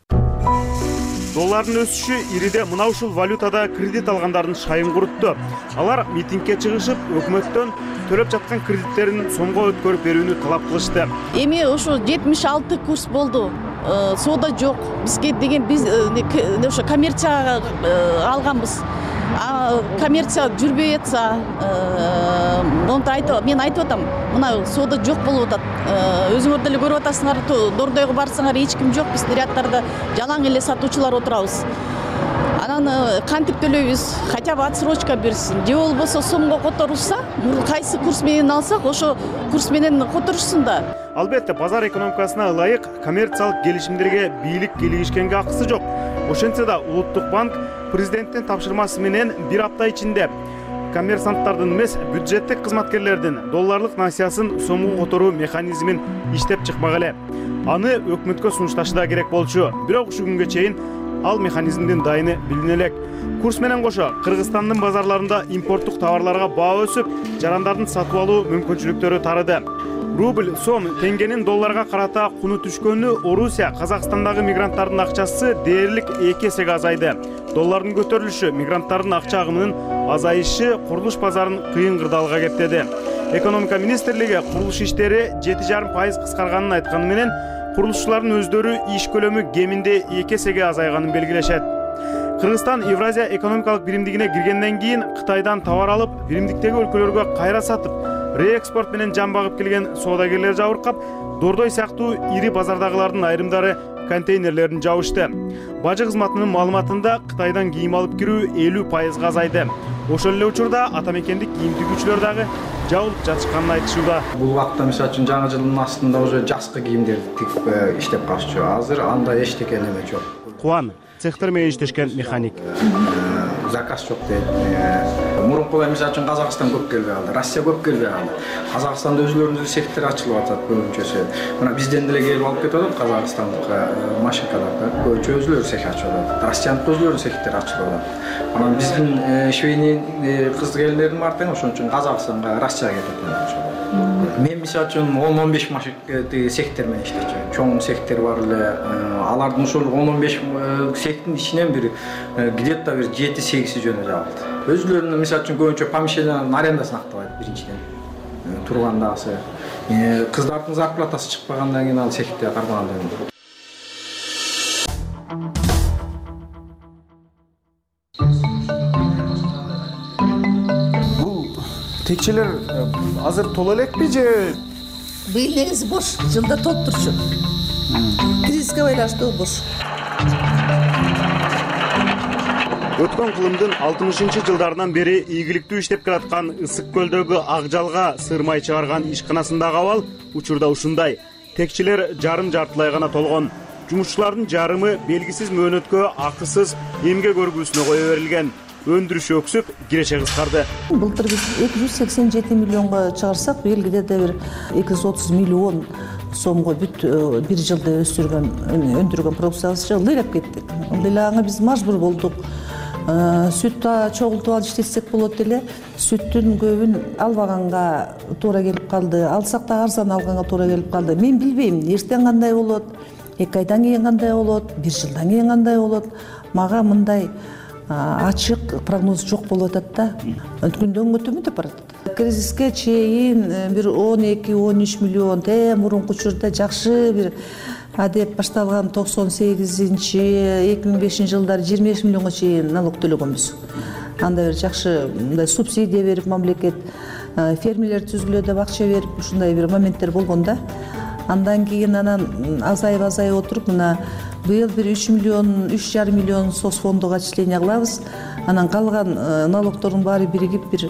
Доллардын өсүшү ириде мына ушул валютада кредит алгандардын шайын курутту. Алар митингге чыгышып, өкмөттөн төлөп жаткан кредиттерин сомго өткөрүп берүүнү талап кылышты. Эми ушу жетимиш алты курс болду. Соода жок. Бизге деген биз ошо коммерцияга алганбыз. Коммерция жүрбөй атса, монтип айтып, мен айтып атам, мына соода жок болуп атат. Өзүңөр деле көрүп атасыңар, дордойго барсаңар эч ким жок, биз рядтарда жалаң эле сатуучулар отурабыз. Анан кантип төлөйбүз? Хотя бы отсрочка берсин. Же болбосо сомго которулса, кайсы курс менен алсак, ошо курс менен которушсун да. Албетте, базар экономикасына ылайык коммерциялык келишимдерге бийлик кийлигишкенге акысы жок. Ошентсе да Улуттук банк президенттин тапшырмасы менен бир апта ичинде коммерсанттардын эмес, бюджеттик кызматкерлердин долларлык насыясын сомго которуу механизмин иштеп чыкмак эле. Аны өкмөткө сунушташы да керек болчу. Бирок ушул күнгө чейин ал механизмдин дайыны билине элек. Курс менен кошо Кыргызстандын базарларында импорттук товарларга баа өсүп, жарандардын сатып алуу мүмкүнчүлүктөрү тарады. Рубль, сом, теңгенин долларга карата куну түшкөнү Орусия, Казакстандагы мигранттардын акчасы дээрлик эки эсеге азайды. Доллардын көтөрүлүшү, мигранттардын акча агымынын азайышы курулуш базарын кыйын кырдаалга кептеди. Экономика министрлиги курулуш иштери жети жарым пайыз кыскарганын айтканы менен, курулушчулардын өздөрү иш көлөмү кеминде эки эсеге азайганын белгилешет. Кыргызстан Евразия экономикалык биримдигине киргенден кийин Кытайдан товар алып, биримдиктеги өлкөлөргө кайра сатып, реэкспорт менен жан багып келген соодагерлер жабыркап, дордой сыяктуу ири базардагылардын айрымдары контейнерлерин жабышты. Бажы кызматынын маалыматында Кытайдан кийим алып кирүү элүү пайызга азайды. Ошол эле учурда ата мекендик кийим тигүүчүлөр дагы жабылып жатышканын айтышууда. Бул убакта мисалы үчүн жаңы жылдын астында уже жазкы кийимдерди тигип иштеп калышчу. Азыр андай эчтеке неме жок. Кубан, цехтер менен иштешкен механик. Заказ жок дейт. Мурункудай мисалы үчүн Казакстан көп келбей калды, Россия көп келбей калды. Казакстанда өзлөрүнүн сектор ачылып атат көбүнчөсү. Мына бизден деле келип алып кетип атат Казакстандык машинкаларда. Көбүнчө өзлөрү сех ачып атат. Россиянын өзлөрүнүн сектори ачылып атат. Анан биздин швейный кыз келиндердин бар тең ошон үчүн Казакстанга, Россияга кетет. Мен мисалы үчүн он он беш машинка сектор менен иштечүмүн. Чоң сектор бар эле. Алардын ошол он он беш сектордун ичинен бир где-то бир жети сегизи жөнү жабылды. Өзлөрүнүн мисалы үчүн көбүнчө помещениянын арендасын актабайт биринчиден. Тургандагысы. Кыздардын зарплатасы чыкпагандан кийин ал сектор кармагандан кийин. Текчелер азыр толо элекпи же? Быйыл негизи бош, жылда толуп турчу. Кризиске байланыштуу бош. Өткөн кылымдын алтымышынчы жылдарынан бери ийгиликтүү иштеп келаткан Ысык көлдөгү Ак Жалга сыр май чыгарган ишканасындагы абал учурда ушундай. Текчелер жарым жартылай гана толгон. Жумушчулардын жарымы белгисиз мөөнөткө акысыз эмгек көргүсүнө кое берилген. Өндүрүш өксүп, киреше кыскарды. Былтыр биз эки жүз сексен жети миллионго чыгарсак, быйыл где-то бир эки жүз отуз миллион сомго бүт бир жылда өстүргөн, өндүргөн продукциябыз ылдыйлап кеттик. Ылдыйлаганга биз мажбур болдук. Сүт чогултуп алып иштетсек болот эле, сүттүн көбүн албаганга туура келип калды. Алсак да арзан алганга туура келип калды. Мен билбейм, эртең кандай болот, эки айдан кийин кандай болот, бир жылдан кийин кандай болот. Мага мындай ачык прогноз жок болуп атат да. Күндөн күнгө төмөндөп баратат. Кризиске чейин бир он эки он үч миллион те мурунку учурда жакшы бир адеп башталган токсон сегизинчи эки миң бешинчи жылдары жыйырма беш миллионго чейин налог төлөгөнбүз. Анда бир жакшы мындай субсидия берип мамлекет фермерлерди түзгүлөө деп акча берип ушундай бир моменттер болгон да. Андан кийин анан азайып азайып отуруп мына быйыл бир үч миллион үч жарым миллион соцфондуга отчисление кылабыз. Анан калган налогтордун баары биригип бир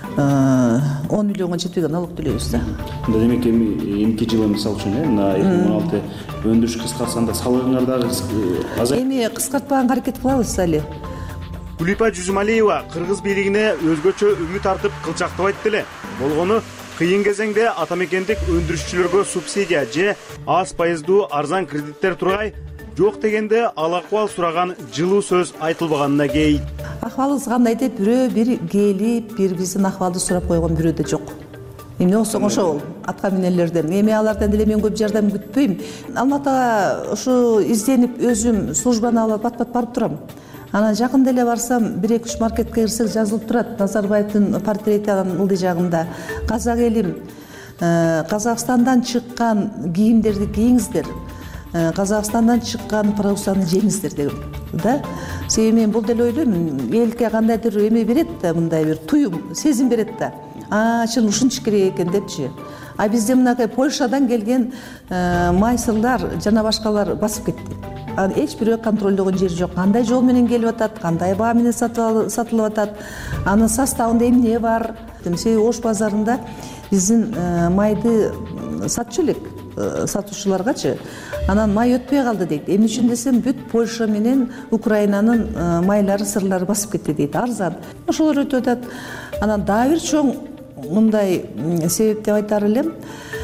он миллионго жетпеген налог төлөйбүз да. Демек эми эмки жылы мисалы үчүн мына эки миң он алты өндүрүш кыскартканда салыгыңар дагы азайып. Эми кыскартпаганга аракет кылабыз али. Гүлипа Жүзүмалиева кыргыз бийлигине өзгөчө үмүт артып кылчактабайт деле. Болгону кыйын кезеңде атамекендик өндүрүшчүлөргө субсидия же аз пайыздуу арзан кредиттер тургай, жок дегенде ал акыбал сураган жылуу сөз айтылбаганына кейит. Акыбалыбыз кандай деп бирөө бир келип, бир биздин акыбалды сурап койгон бирөө да жок. Эмне болсоң ошол атка минелерден. Эми алардан деле мен көп жардам күтпөйм. Алматыга ушу изденип өзүм службаны алып бат-бат барып турам. Анан жакында эле барсам бир эки үч маркетке кирсек жазылып турат. Назарбаевдин портрети анын ылдый жагында. Казак элим, Казакстандан чыккан кийимдерди кийиңиздер. Казакстандан чыккан продукцияны жеңиздер деген да. Себеби мен бул деле ойлойм, элке кандайдыр эме берет да, мындай бир туюм, сезим берет да. А, чын ушунчу керек экен депчи. А бизде мынакай Польшадан келген майсылдар жана башкалар басып кетти. Ал эч бирөө контролдогон жери жок. Кандай жол менен келип атат, кандай баа менен сатылып атат, анын составында эмне бар. Себеби Ош базарында биздин майды сатчу элек сатуучуларгачы. Анан май өтпөй калды дейт. Эмне үчүн десем, бүт Польша менен Украинанын майлары, сырлары басып кетти дейт. Арзан. Ошолор өтүп атат. Анан дагы бир чоң мындай себеп деп айтар элем.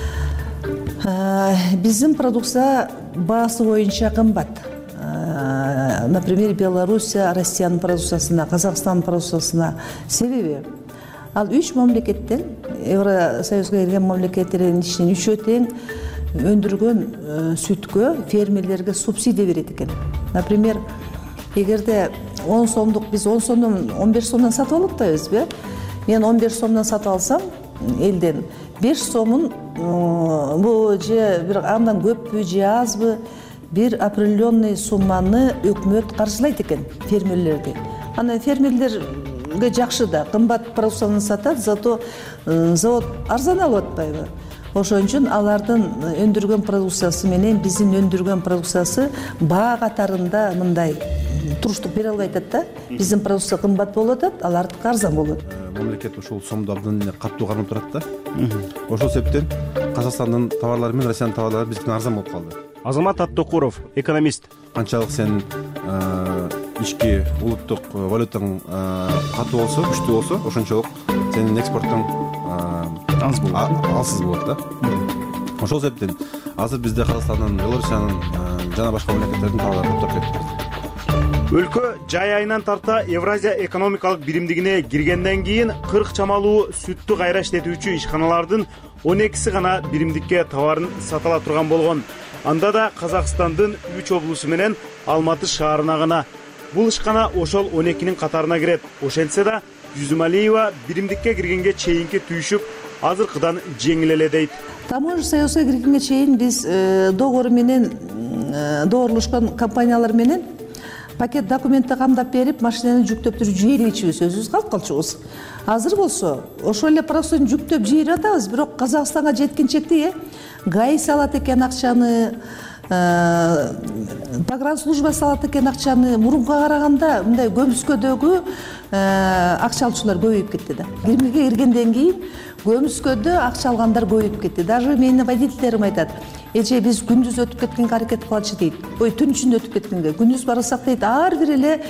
Биздин продукция баасы боюнча кымбат. Например, Белоруссия, Россиянын продукциясына, Казакстандын продукциясына. Себеби ал үч мамлекеттен, Евросоюзга кирген мамлекеттердин ичинен үчөө тең өндүргөн сүткө фермерлерге субсидия берет экен. Например, эгерде он сомдук биз он сомдон он беш сомдон сатып алып атабызбы? Мен он беш сомдон сатып алсам элден беш сомун бул же бир андан көппү же азбы бир определенный сумманы өкмөт каржылайт экен фермерлерди. Анан фермерлерге жакшы да, кымбат продукцияны сатат, зато завод арзан алып атпайбы? Ошон үчүн алардын өндүргөн продукциясы менен биздин өндүргөн продукциясы баа катарында мындай туруштук бере албай атат да. Биздин продукция кымбат болуп атат, алардыкы арзан болот. Мамлекет ошол сомдордун каттуу кармап турат да. Ошол себептен Казакстандын товарлары менен Россиянын товарлары биздикинен арзан болуп калды. Азамат Аттокуров, экономист. Канчалык сенин ички улуттук валютаң катуу болсо, күчтүү болсо, ошончолук сенин экспорттоң аз болот, алсыз болот да. Ошол себептен азыр бизде Казакстандын, Белоруссиянын жана башка мамлекеттердин товарлары топтоп кетти. Өлкө жай айынан тарта Евразия экономикалык биримдигине киргенден кийин кырк чамалуу сүттү кайра иштетүүчү ишканалардын он экиси гана биримдикке товарын сата ала турган болгон. Анда да Казакстандын үч облусу менен Алматы шаарына гана. Бул ишкана ошол он экинин катарына кирет. Ошентсе да Жүзүмалиева биримдикке киргенге чейинки түйшүк азыркыдан жеңил эле дейт. Таможня союзга киргенге чейин биз договор менен доорлошкон компаниялар менен пакет документти камдап берип, машинаны жүктөп туруп жиберчүбүз, өзүбүз калып калчубуз. Азыр болсо, ошол эле продуктаны жүктөп жиберип атабыз, бирок Казакстанга жеткенчекти ГАИ алат экен акчаны, погранслужба алат экен акчаны. Мурунга караганда мындай көмүскөдөгү акча алуучулар көбөйүп кетти да. Кирмеге киргенден кийин көмүскөдө акча алгандар көбөйүп кетти. Даже менин водительдерим айтат, эже биз күндүз өтүп кеткенге аракет кылачы дейт. Ой, түн ичинде өтүп кеткенге. Күндүз барсак дейт, ар бир эле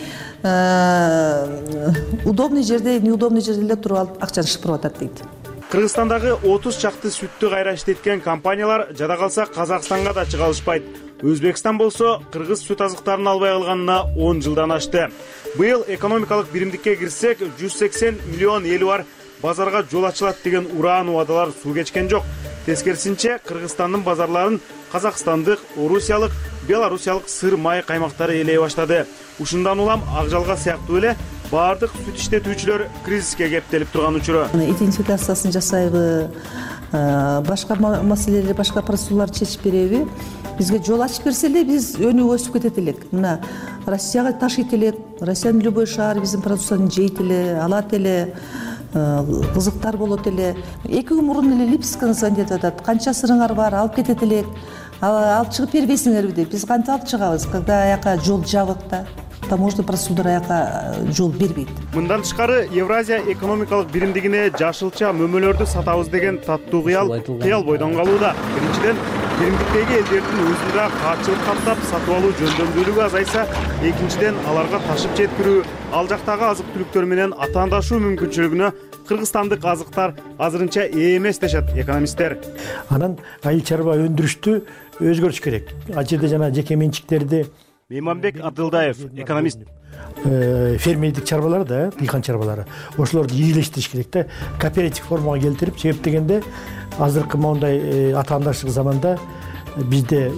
удобный жерде, неудобный жерде эле туруп алып акчаны шыпырып атат дейт. Кыргызстандагы отуз чакты сүттү кайра иштеткен компаниялар жада калса Казакстанга да чыга алышпайт. Өзбекстан болсо кыргыз сүт азыктарын албай калганына он жылдан ашты. Быйыл экономикалык биримдикке кирсек, жүз сексен миллион эли бар базарга жол ачылат деген ураан убадалар суу кечкен жок. Тескерисинче Кыргызстандын базарларын казакстандык, орусиялык, белорусиялык сыр май каймактары ээлей баштады. Ушундан улам ак жалга сыяктуу эле баардык сүт иштетүүчүлөр кризиске кептелип турган учуру. Идентификациясын жасайбы, башка маселелер, башка процедураларды чечип береби? Бизге жол ачып берсе эле биз өнүгүп өсүп кетет элек. Мына Россияга ташыйт элек, Россиянын любой шаары биздин продукцияны жейт эле, алат эле, кызыктар болот эле. Эки күн мурун эле Липецканы деп атат. Канча сырыңар бар, алып кетет элек. Алып чыгып бербейсиңерби деп. Биз кантип алып чыгабыз, когда аяка жол жабык да. Таможня процедура аяка жол бербейт. Мындан тышкары Евразия экономикалык биримдигине жашылча мөмөлөрдү сатабыз деген таттуу кыял кыял бойдон калууда. Биринчиден, биримдиктеги элдердин өзүндө каатчылык каттап сатып алуу жөндөмдүүлүгү азайса, экинчиден аларга ташып жеткирүү, ал жактагы азык түлүктөр менен атаандашуу мүмкүнчүлүгүнө кыргызстандык азыктар азырынча ээ эмес дешет экономисттер. Анан айыл чарба өндүрүштү өзгөртүш керек. Ал жерде жана жеке менчиктерди Мейманбек Адылдаев, экономист. Фермердик чарбалар да, дыйкан чарбалары. Ошолорду ийгилештириш керек да, кооператив формага келтирип, себеп дегенде азыркы моундай атаандаштык заманда бизде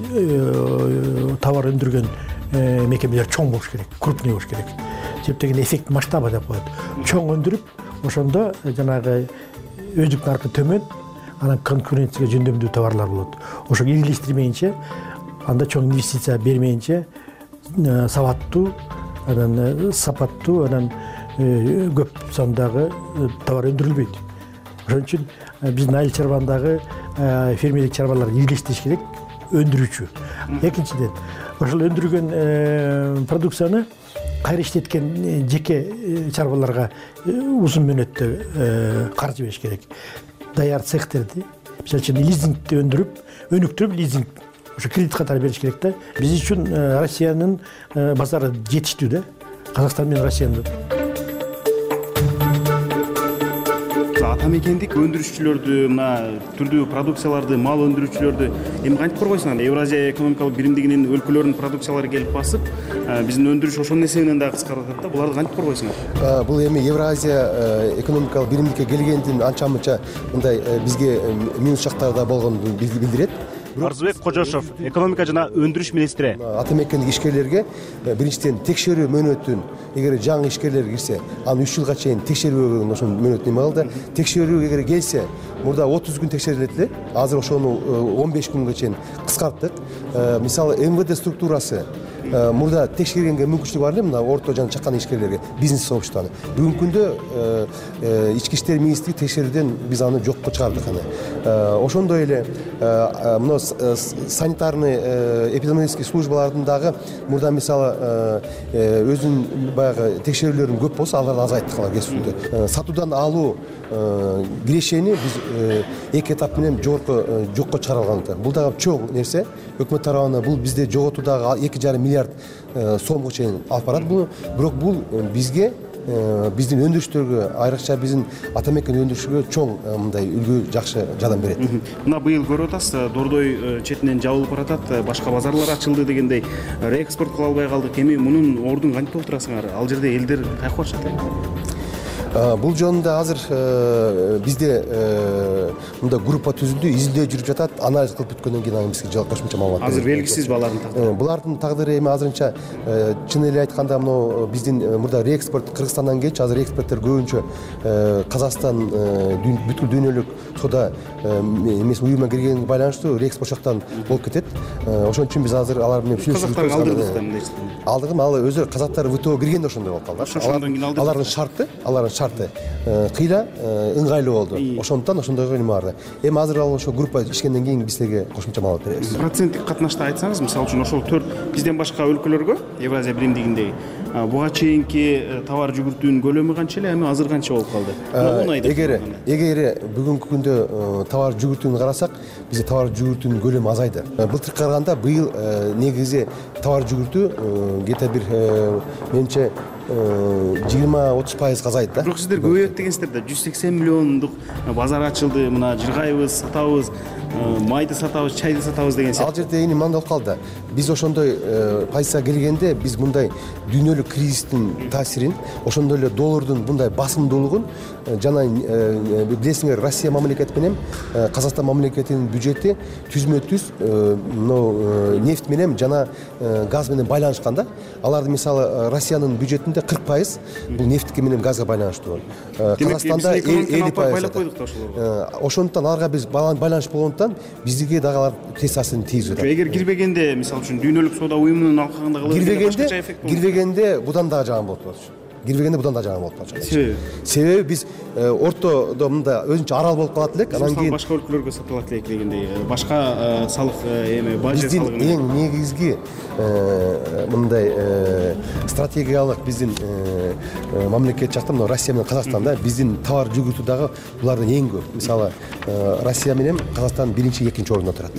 товар өндүргөн мекемелер чоң болуш керек, крупный болуш керек. Себеп дегенде эффект масштаба деп коет. Чоң өндүрүп, ошондо жанагы өздүк наркы төмөн, анан конкуренцияга жөндөмдүү товарлар болот. Ошо ийгилештирмейинче, анда чоң инвестиция бермейинче сабаттуу, анан сапаттуу, анан көп сандагы товар өндүрүлбөйт. Ошон үчүн биздин айыл чарбандагы фермерлик чарбаларды ийгилештириш керек, өндүрүүчү. Экинчиден, ошол өндүргөн продукцияны кайра иштеткен жеке чарбаларга узун мөөнөттө каржы бериш керек. Даяр цехтерди, мисалы үчүн лизингди өндүрүп, өнүктүрүп лизинг ошо кредит катары бериш керек да. Биз үчүн Россиянын базары жетиштүү да. Казакстан менен Россиянын. Атамекендик өндүрүшчүлөрдү, мына түрдүү продукцияларды, мал өндүрүүчүлөрдү эми кантип коргойсуңар? Евразия экономикалык биримдигинин өлкөлөрүнүн продукциялары келип басып, биздин өндүрүш ошонун эсебинен дагы кыскарып атат да. Буларды кантип коргойсуңар? Бул эми Евразия экономикалык биримдикке келгендин анча мынча мындай бизге минус жактары да болгонун билдирет. Арзыбек Кожошов, экономика жана өндүрүш министри. Атамекендик ишкерлерге биринчиден текшерүү мөөнөтүн, эгер жаңы ишкерлер кирсе, аны үч жылга чейин текшерүүгө ошол мөөнөт неме кылды. Текшерүү эгер келсе, мурда отуз күн текшерилет эле. Азыр ошону он беш күнгө чейин кыскарттык. Мисалы эм вэ дэ структурасы мурда текшергенге мүмкүнчүлүк бар эле, мына орто жана чакан ишкерлерге, бизнес сообществону. Бүгүнкү күндө ички иштер министрлиги текшерүүдөн биз аны жокко чыгардык аны. Ошондой эле мына санитарный эпидемиологический службалардын дагы мурда мисалы өзүнүн баягы текшерүүлөрүн көп болсо, аларды азайттык алар кесүүндө. Сатуудан алуу кирешени биз эки этап менен жогорку жокко чыгарылган. Бул дагы чоң нерсе. Өкмөт тарабынан бул бизде жоготуудагы эки жарым миллиард сомго чейин алып барат бул. Бирок бул бизге, биздин өндүрүштөргө, айрыкча биздин атамекен өндүрүшүгө чоң мындай үлгү жакшы жардам берет. Мына быйыл көрүп атасыз, Дордой четинен жабылып баратат, башка базарлар ачылды дегендей, реэкспорт кыла албай калдык. Эми мунун ордун кантип толтурасыңар? Ал жерде элдер кайкы барышат э? Бул жөнүндө азыр бизде мында группа түзүлдү, изилдөө жүрүп жатат, анализ кылып бүткөндөн кийин бизге жол кошумча маалымат. Азыр белгисиз балардын тагдыры. Булардын тагдыры эми азырынча чын эле айтканда мына биздин мурда реэкспорт Кыргызстандан келчү, азыр эксперттер көбүнчө Казакстан бүткүл дүйнөлүк соода эмес уюмуна киргенге байланыштуу реэкспорт жактан болуп кетет. Ошон үчүн биз азыр алар менен Казактарды алдырдык да мындайча. Алдырдым, ал өзү казактар вэ тэ о киргенде ошондой болуп калды. Алардын шарты, алардын шарты кыйла ыңгайлуу болду. Ошондуктан ошондойго неме барды. Эми азыр ал ошо группа ишкенден кийин биз силерге кошумча маалымат беребиз. Проценттик катнашты айтсаңыз, мисалы үчүн ошол төрт бизден башка өлкөлөргө, Евразия биримдигиндеги буга чейинки товар жүгүртүүнүн көлөмү канча эле, эми азыр канча болуп калды? Эгер эгер бүгүнкү күндө товар жүгүртүүнү карасак, бизде товар жүгүртүүнүн көлөмү азайды. Былтыркы караганда быйыл негизи товар жүгүртүү где-то бир менимче жыйырма отуз пайыз азайды да. Бирок сиздер көбөйөт дегенсиздер да, жүз сексен миллиондук базар ачылды, мына жыргайбыз, сатабыз. майды сатабыз, чайды сатабыз деген ал жерде эми мындай болуп калды. Биз ошондой позицияга келгенде биз мындай дүйнөлүк кризистин таасирин, ошондой эле доллардын мындай басымдуулугун жана билесиңер, Россия мамлекети менен Казакстан мамлекетинин бюджети түзмө-түз мына нефть менен жана газ менен байланышкан да. Аларды мисалы Россиянын бюджетинде кырк пайыз бул нефтке менен газга байланыштуу. Казакстанда элүү пайыз. Ошондуктан аларга биз байланыш болгондуктан бизге дагы алар терс таасирин тийгизип атат. Эгер кирбегенде, мисалы үчүн дүйнөлүк соода уюмунун алкагында кылып кирбегенде, кирбегенде будан дагы жаган болуп атат. Кирбегенде будан да жаган болуп калат. Себеби? Себеби биз ортодо мында өзүнчө арал болуп калат элек. Анан кийин башка өлкөлөргө сатылат элек дегендей, башка салык эме бажа салыгы. Биздин эң негизги мындай стратегиялык биздин мамлекет жакта мына Россия менен Казакстанда биздин товар жүгүртүү дагы булардан эң көп. Мисалы Россия менен Казакстан биринчи, экинчи орунда турат.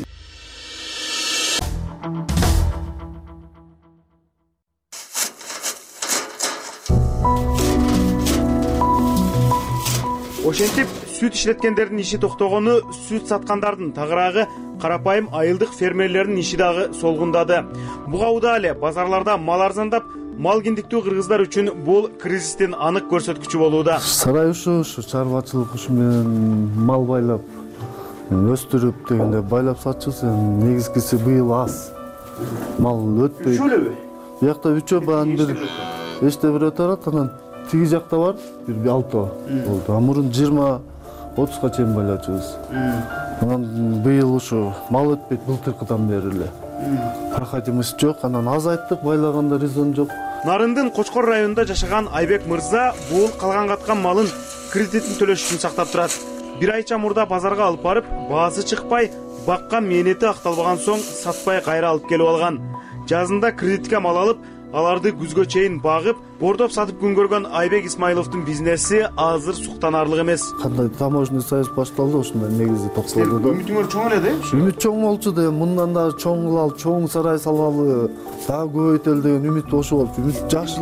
Ошентип сүт иштеткендердин иши токтогону, сүт саткандардын тагыраагы, карапайым айылдык фермерлердин иши дагы солгундады. Буга удаа эле базарларда мал арзандап, мал киндиктүү кыргыздар үчүн бул кризистин анык көрсөткүчү болууда. Сарай ушу ушу чарбачылык ушу менен мал байлап, өстүрүп дегенде байлап сатчыбыз, негизгиси быйыл аз. Мал өтпөйт. Үчөө элеби? Биякта үчөө баан бир эчте бирөө тарат, анан тиги жакта бар, бир алтоо болду. Мурун жыйырма отузга чейин байлачубуз. Анан быйыл ушу мал өтпөйт былтыркыдан бери эле. Проходимость жок, анан азайттык, байлаганда резон жок. Нарындын Кочкор районунда жашаган Айбек мырза бул калган каткан малын кредитин төлөш үчүн сактап турат. Бир айча мурда базарга алып барып, баасы чыкпай, баккан мээнети акталбаган соң сатпай кайра алып келип алган. Жазында кредитке мал алып, аларды күзгө чейин багып, бордоп сатып күн көргөн Айбек Исмаиловдун бизнеси азыр суктанарлык эмес. Кандай таможенный союз башталды, ошондой негизи токтолду да. Үмүтүңөр чоң эле да? Үмүт чоң болчу да, мындан да чоң кылалы, чоң сарай салалы, дагы көбөйтөлү деген үмүт ошо болчу. Үмүт жакшы.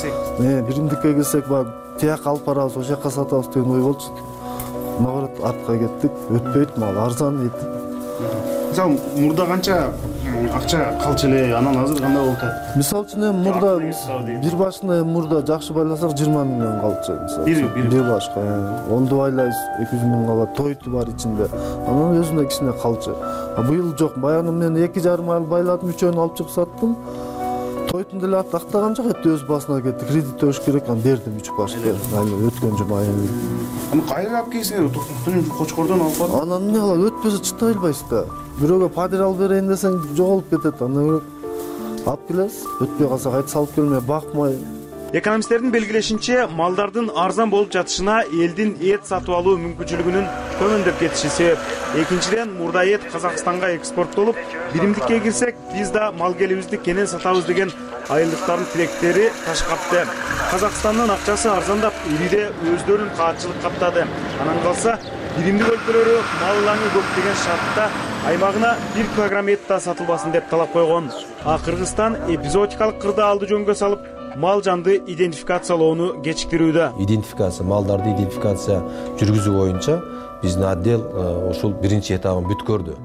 Э, биримдикке кирсек, баг тияк алып барабыз, ошол жака сатабыз деген ой болчу. Наоборот, артка кеттик. Өтпөйт мал, арзан дейт. Мисалы, мурда канча акча калчу эле, анан азыр кандай болуп атат? Мисалы үчүн мурда бир башына мурда жакшы байласак жыйырма миллион калчу. Бир бир башка. Онду байлайбыз, эки жүз миң калат, тойту бар ичинде. Анан өзүнө кичине калчу. Быйыл жок, баягы мен эки жарым ай байладым, үчөөнү алып чыгып саттым. Тойтун деле актаган жок, өз басына кетти. Кредит төлөш керек, анан бердим үч башка. Аны өткөн жума айы. Аны кайра алып келсеңер, токтун Кочкордон алып бардым. Анан эмне кылат, өтпөсө чыта албайсыз да. Бирөөгө падир алып берейин десең жоголуп кетет. Анан алып келесиз, өтпөй калса кайта салып келмей, бакмай. Экономисттердин белгилешинче, малдардын арзан болуп жатышына элдин эт сатып алуу мүмкүнчүлүгүнүн төмөндөп кетиши себеп. Экинчиден, мурда эт Казакстанга экспорттолуп, биримдикке кирсек, биз да мал келибизди кенен сатабыз деген айылдыктардын тилектери таш капты. Казакстандын акчасы арзандап, ириде өздөрүн каатчылык каптады. Анан калса, биримдик өлкөлөрү мал ылаңы көп деген шартта аймагына бир килограмм эт да сатылбасын деп талап койгон. А Кыргызстан эпизодикалык кырдаалды жөнгө салып, мал жанды идентификациялоону кечиктирүүдө. Идентификация, малдарды идентификация жүргүзүү боюнча биздин отдел ушул биринчи этабын бүткөрдү.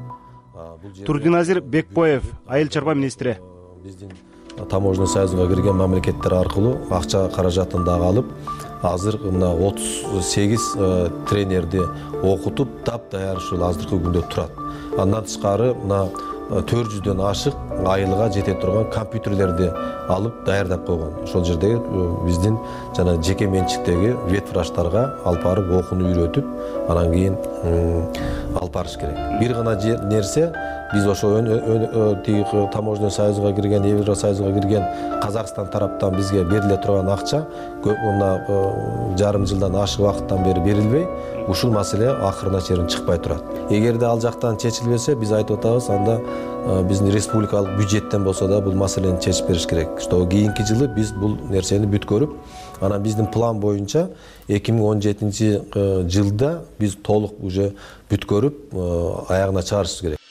Турдиназир Бекбоев, айыл чарба министри. Биздин таможенный союзга кирген мамлекеттер аркылуу акча каражатын дагы алып, азыр мына отуз сегиз тренерди окутуп, таптаяр ушул азыркы күндө турат. Андан тышкары мына төрт жүздөн ашык айылга жете турган компьютерлерди алып даярдап койгон. Ошол жердеги биздин жана жеке менчиктеги ветврачтарга алып барып окууну үйрөтүп, анан кийин алып барыш керек. Бир гана нерсе, биз ошо тиги таможенный союзга кирген, Евросоюзга кирген Казакстан тараптан бизге бериле турган акча мына жарым жылдан ашык убакыттан бери берилбей, ушул маселе акырына чейин чыкпай турат. Эгерде ал жактан чечилбесе, биз айтып атабыз, анда биздин республикалык бюджеттен болсо да бул маселени чечип бериш керек. Что кийинки жылы биз бул нерсени бүткөрүп, анан биздин план боюнча эки миң он жетинчи жылда биз толук уже бүткөрүп аягына чыгарышыбыз керек.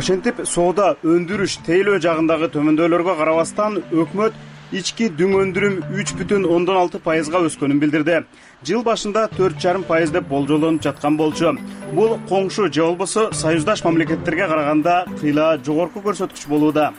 Ошентип соода өндүрүш тейлөө жагындагы төмөндөөлөргө карабастан өкмөт ички дүң өндүрүм үч бүтүн ондон алты пайызга өскөнүн билдирди. Жыл башында төрт жарым пайыз деп болжолонуп жаткан болчу. Бул коңшу же болбосо союздаш мамлекеттерге караганда кыйла жогорку көрсөткүч болууда.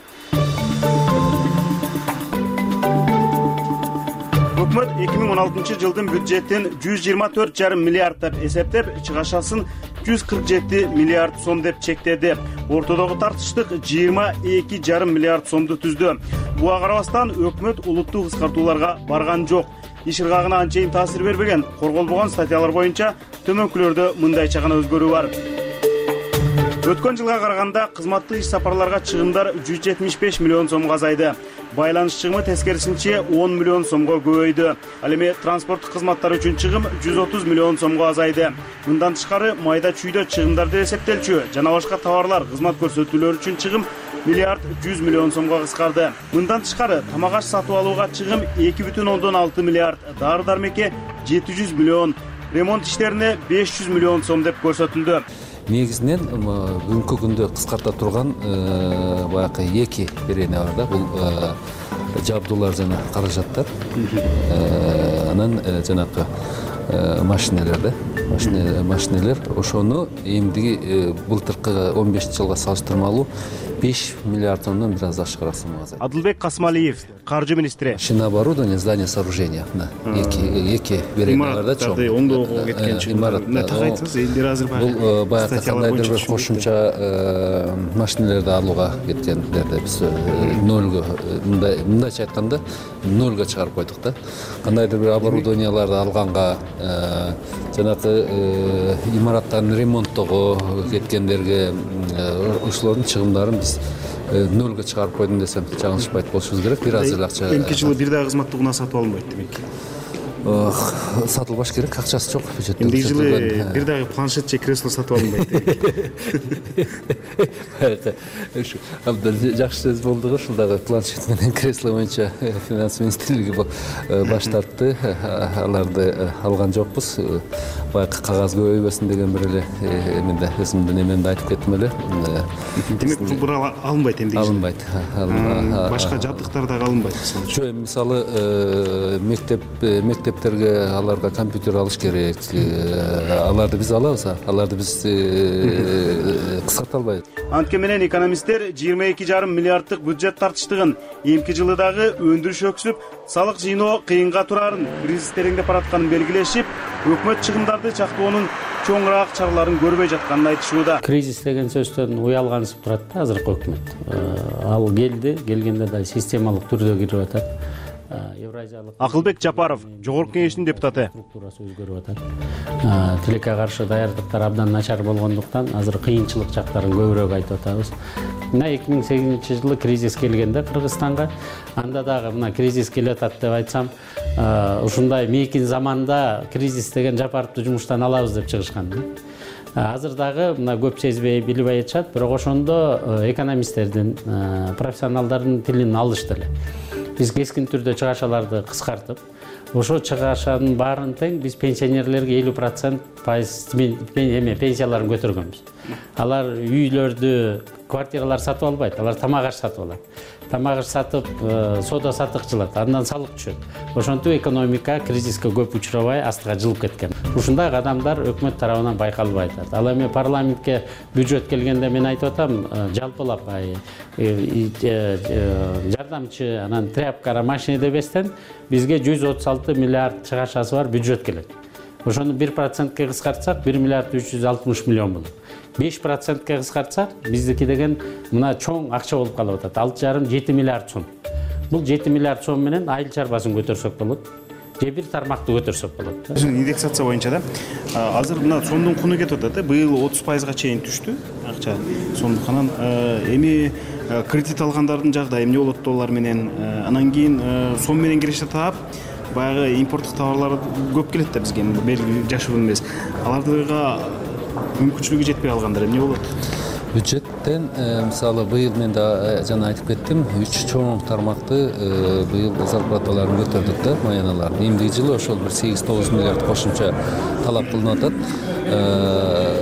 Өкмөт эки миң он алтынчы жылдын бюджетин жүз жыйырма төрт жарым миллиард деп эсептеп, чыгашасын жүз кырк жети миллиард сом деп чектеди. Ортодогу тартыштык жыйырма эки жарым миллиард сомду түздү. Буга карабастан өкмөт улуттуу кыскартууларга барган жок. Иш ыргагына анчейин таасир бербеген корголбогон статьялар боюнча төмөнкүлөрдө мындайча гана өзгөрүү бар. Өткөн жылга караганда кызматтык иш сапарларга чыгымдар жүз жетимиш беш миллион сомго азайды. Байланыш чыгымы тескерисинче он миллион сомго көбөйдү. Ал эми транспорттук кызматтар үчүн чыгым жүз отуз миллион сомго азайды. Мындан тышкары майда чүйдө чыгымдар деп эсептелчү жана башка товарлар, кызмат көрсөтүүлөр үчүн чыгым миллиард жүз миллион сомго кыскарды. Мындан тышкары тамак аш сатып алууга чыгым эки бүтүн ондон алты миллиард, дары-дармекке жети жүз миллион, ремонт иштерине беш жүз миллион сом деп көрсөтүлдү. Негизинен бүгүнкү күндө кыскарта турган баягы эки берене бар да. Бул жабдуулар жана каражаттар. Анан жанагы машинелер да. Машинелер ошону эмдиги былтыркы он бешинчи жылга салыштырмалуу беш миллиард сомдон бир аз ашыгыраак суммага азайды. Адылбек Касмалиев, каржы министри. Машина оборудование, здание, сооружения. Эки эки беренелерде чоң. Оңдоого кеткен чыгымдар. Эмне тагайсыз? Элдер азыр бул баягы кандайдыр бир кошумча машинелерди алууга кеткендерди биз нөлгө, мындайча айтканда нөлгө чыгарып койдук да. Кандайдыр бир оборудованияларды алганга, жанагы имараттардын ремонттого кеткендерге ошолордун чыгымдарын биз нөлгө чыгарып койдум десем жаңылышпайт болушубуз керек. Бир аз эле акча. Эмки жылы бир дагы кызматтык унаа сатып алынбайт демек. Сатылбаш керек, акчасы жок бюджетте. Эмки жылы бир дагы планшет же кресло сатып алынбайт демек. Ушу абдан жакшы сөз болду го, ушул дагы планшет менен кресло боюнча финанс министрлиги баш тартты. Аларды алган жокпуз. Баягы кагаз көбөйбөсүн деген бир эле эмеде өзүмдүн эмемде айтып кеттим эле. Демек бул бир алынбайт эмди. Алынбайт. Башка жабдыктар дагы алынбайт мисалы. Жок, мисалы мектеп мектептерге аларга компьютер алыш керек. Аларды биз алабыз, аларды биз кыскарта албайбыз. Антке менен экономисттер жыйырма эки жарым миллиарддык бюджет тартыштыгын, эмки жылы дагы өндүрүш өксүп, салык жыйноо кыйынга турарын, кризис тереңдеп баратканын белгилешип, өкмөт чыгымдарды чактоонун чоңураак чараларын көрбөй жатканын айтышууда. Кризис деген сөздөн уялганып турат да азыркы өкмөт. Ал келди, келгенде да системалык түрдө кирип атат. Акылбек Жапаров, Жогорку Кеңештин депутаты. Структурасы өзгөрүп атат. Тилекке каршы даярдыктар абдан начар болгондуктан азыр кыйынчылык жактарын көбүрөөк айтып атабыз. Мына эки миң сегизинчи жылы кризис келгенде Кыргызстанга, анда дагы мына кризис келип атат деп айтсам, ушундай мейкин заманда кризис деген Жапаровду жумуштан алабыз деп чыгышкан. Азыр дагы мына көп сезбей билбей атышат, бирок ошондо экономисттердин, профессионалдардын тилин алышты эле. Биз кескин түрдө чыгашаларды кыскартып, ошо чыгашанын баарын тең биз пенсионерлерге элүү процент пайыз эме пенсияларын көтөргөнбүз. Алар үйлөрдү, квартиралар сатып албайт, алар тамак аш сатып алат. Тамак аш сатып, соода саттык жылат, андан салык түшөт. Ошентип экономика кризиске көп учурабай астыга жылып кеткен. Ушундай кадамдар өкмөт тарабынан байкалбай атат. Ал эми парламентке бюджет келгенде мен айтып атам, жалпылап жардамчы анан тряпка машина дебестен бизге жүз отуз алты миллиард чыгашасы бар бюджет келет. Ошону бир процентке кыскартсак бир миллиард үч жүз алтымыш миллион болот. беш процентке кыскартсак биздики деген мына чоң акча болуп калып атат. алты жарым жети миллиард сом. Бул жети миллиард сом менен айыл чарбасын көтөрсөк болот. Же бир тармакты көтөрсөк болот. Индексация боюнча да азыр мына сомдун куну кетип атат да. Быйыл отуз пайызга чейин түштү акча сомдук. Анан эми кредит алгандардын жагдайы эмне болот доллар менен? Анан кийин сом менен киреше таап баягы импорттук товарлар көп келет да бизге. Белгилүү жашыруун эмес. Алардыга мүмкүнчүлүгү жетпей калгандар эмне болот? Бюджеттен мисалы быйыл мен да жана айтып кеттим, үч чоң тармакты быйыл зарплаталарын көтөрдүк да, маяналар. Эмдиги жылы ошол бир сегиз тогуз миллиард кошумча талап кылынып атат.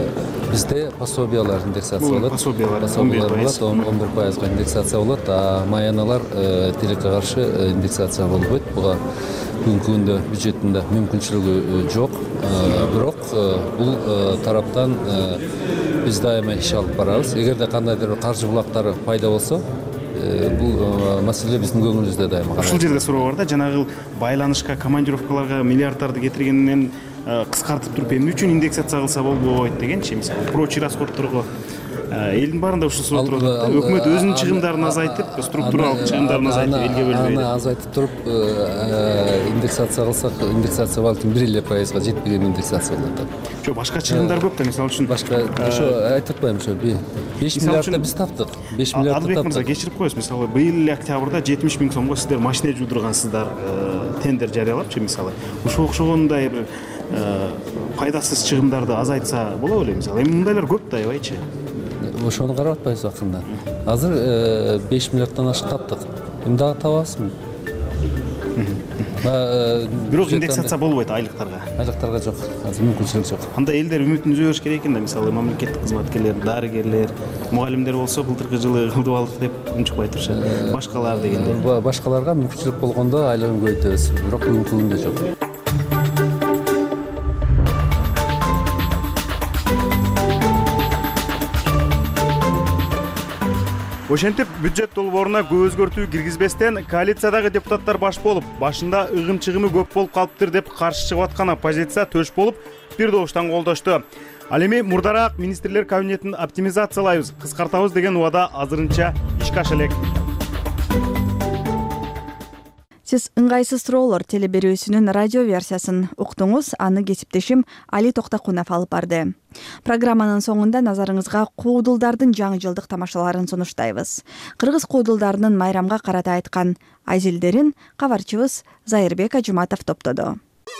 Бизде пособиялар индексация болот. Пособиялар пособиялар болот, он бир пайызга индексация болот, а маяналар тилекке каршы индексация болбойт. Буга бүгүнкү күндө бюджетинде мүмкүнчүлүгү жок. Бирок бул тараптан биз дайыма иш алып барабыз. Эгерде кандайдыр бир каржы булактары пайда болсо, бул маселе биздин көңүлүбүздө дайыма. Ушул жерде суроо бар да, жанагы байланышка, командировкаларга миллиарддарды кетиргенден кыскартып туруп эмне үчүн индексация кылса болбойт дегенчи, мисалы прочий расходторго элдин баарында ушул суроо турат да. Өкмөт өзүнүн чыгымдарын азайтып, структуралык чыгымдарын азайтып элге бөлбөйт. Аны азайтып туруп индексация кылсак, индексация балким бир эле пайызга жетпеген индексация болот. Жок, башка чыгымдар көп да, мисалы үчүн башка ошо айтып атпаймынбы, ошо беш миллиардты биз таптык. беш миллиардты таптык. Адылбек мырза, кечирип коесуз, мисалы быйыл эле октябрда жетимиш миң сомго сиздер машина жуудургансыздар, тендер жарыялапчы, мисалы. Ушул окшогондой бир пайдасыз чыгымдарды азайтса боло беле, мисалы. Эми мындайлар көп да, аябайчы. Ошону карап атпайбыз акырында. Азыр беш миллиарддан ашык таптык. Эми дагы табасызбы? Бирок индексация болбойт айлыктарга. Айлыктарга жок. Азыр мүмкүнчүлүк жок. Анда элдер үмүтүн үзө бериш керек экен да, мисалы мамлекеттик кызматкерлер, дарыгерлер, мугалимдер болсо былтыркы жылы кылдып алдык деп унчукпай турушат. Башкалар дегенде. Башкаларга мүмкүнчүлүк болгондо айлыгын көбөйтөбүз. Бирок бүгүнкү күндө жок. Ошентип бюджет долбооруна көп өзгөртүү киргизбестен коалициядагы депутаттар баш болуп, башында ыгым-чыгымы көп болуп калыптыр деп каршы чыгып аткан оппозиция төш болуп, бир добуштан колдошту. Ал эми мурдараак министрлер кабинетин оптимизациялайбыз, кыскартабыз деген убада азырынча ишке аша элек. Сиз ыңгайсыз суроолор телеберүүсүнүн радио версиясын уктуңуз, аны кесиптешим Али Токтакунов алып барды. Программанын соңунда назарыңызга куудулдардын жаңы жылдык тамашаларын сунуштайбыз. Кыргыз куудулдарынын майрамга карата айткан азилдерин кабарчыбыз Зайырбек Ажуматов топтоду.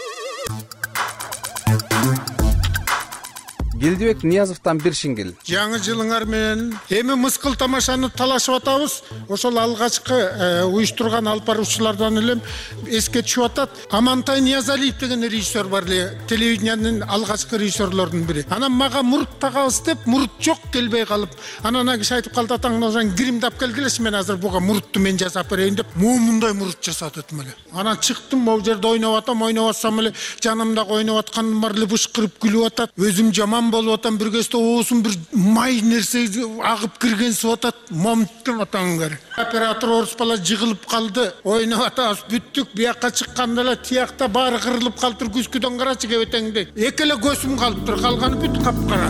Келдибек Ниязовтан бир шиңгил. Жаңы жылыңар менен эми мыскыл тамашаны талашып атабыз. Ошол алгачкы уюштурган алып баруучулардан эле эске түшүп атат. Амантай Ниязалиев деген режиссер бар эле, телевидениянын алгачкы режиссерлордун бири. Анан мага мурут тагабыз деп, мурут жок келбей калып, анан ана киши айтып калды, атаңдан гримди алып келгилечи, мен азыр буга мурутту мен жасап берейин деп, момундай мурут жасатып эле. Анан чыктым, могу жерде ойноп атам, ойноп атсам эле жанымдагы ойноп атканым бар эле бышкырып күлүп атат. Өзүм жаман болуп атам, бир кезде оозум бир май нерсе агып кирген сып атат, момуттум атаңдар. Оператор орус бала жыгылып калды, ойноп атабыз, бүттүк, бияка чыкканда эле тиякта баары кырылып калыптыр, күзгүдөн карачы кебетеңди. Эки эле көзүм калыптыр, калганы бүт капкара.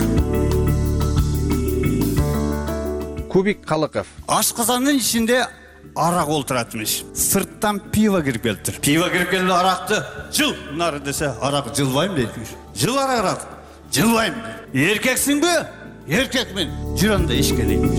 Кубик Калыков. Ашказандын ичинде арак олтуратмыш. Сырттан пиво кирип келиптир. Пиво кирип келип аракты жыл нары десе, арак жылбайм дейт. Жыл арак, жылбайм. Эркексиңби? Эркекмин. Жүр анда ишке дейт.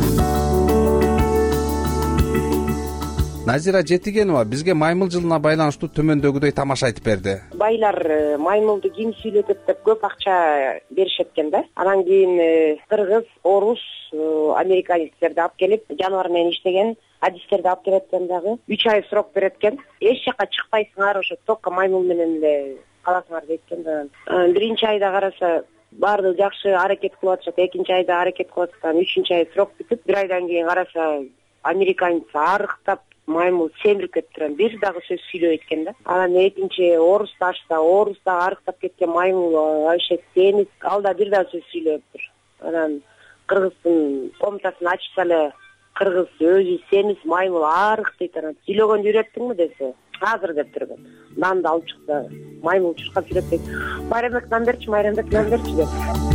Назира Жетигенова бизге маймыл жылына байланыштуу төмөндөгүдөй тамаша айтып берди. Байлар маймылды ким сүйлөтөт деп көп акча беришет экен да. Анан кийин кыргыз, орус, американецтерди алып келип, жаныбар менен иштеген адистерди алып келет экен дагы. үч ай срок берет экен. Эч жака чыкпайсыңар, ошо только маймыл менен эле каласыңар дейт экен да. Биринчи айда караса баардыгы жакшы аракет кылып атышат, экинчи айда аракет кылып атышат, үчүнчү ай срок бүтүп, бир айдан кийин караса американец арыктап маймыл семирип кетиптир, бир дагы сөз сүйлөбөйт экен да. Анан экинчи орус ташта, орус дагы арыктап кеткен маймыл вообще семиз, ал да бир дагы сөз сүйлөбөптүр. Анан кыргыздын комнатасын ачса эле кыргыз өзү семиз, маймыл арык дейт. Анан сүйлөгөндү үйрөттүңбү десе, азыр деп турган. Нанды алып чыкса, маймыл чуркап жүрөт дейт. Майрамбек нан берчи, Майрамбек нан берчи деп.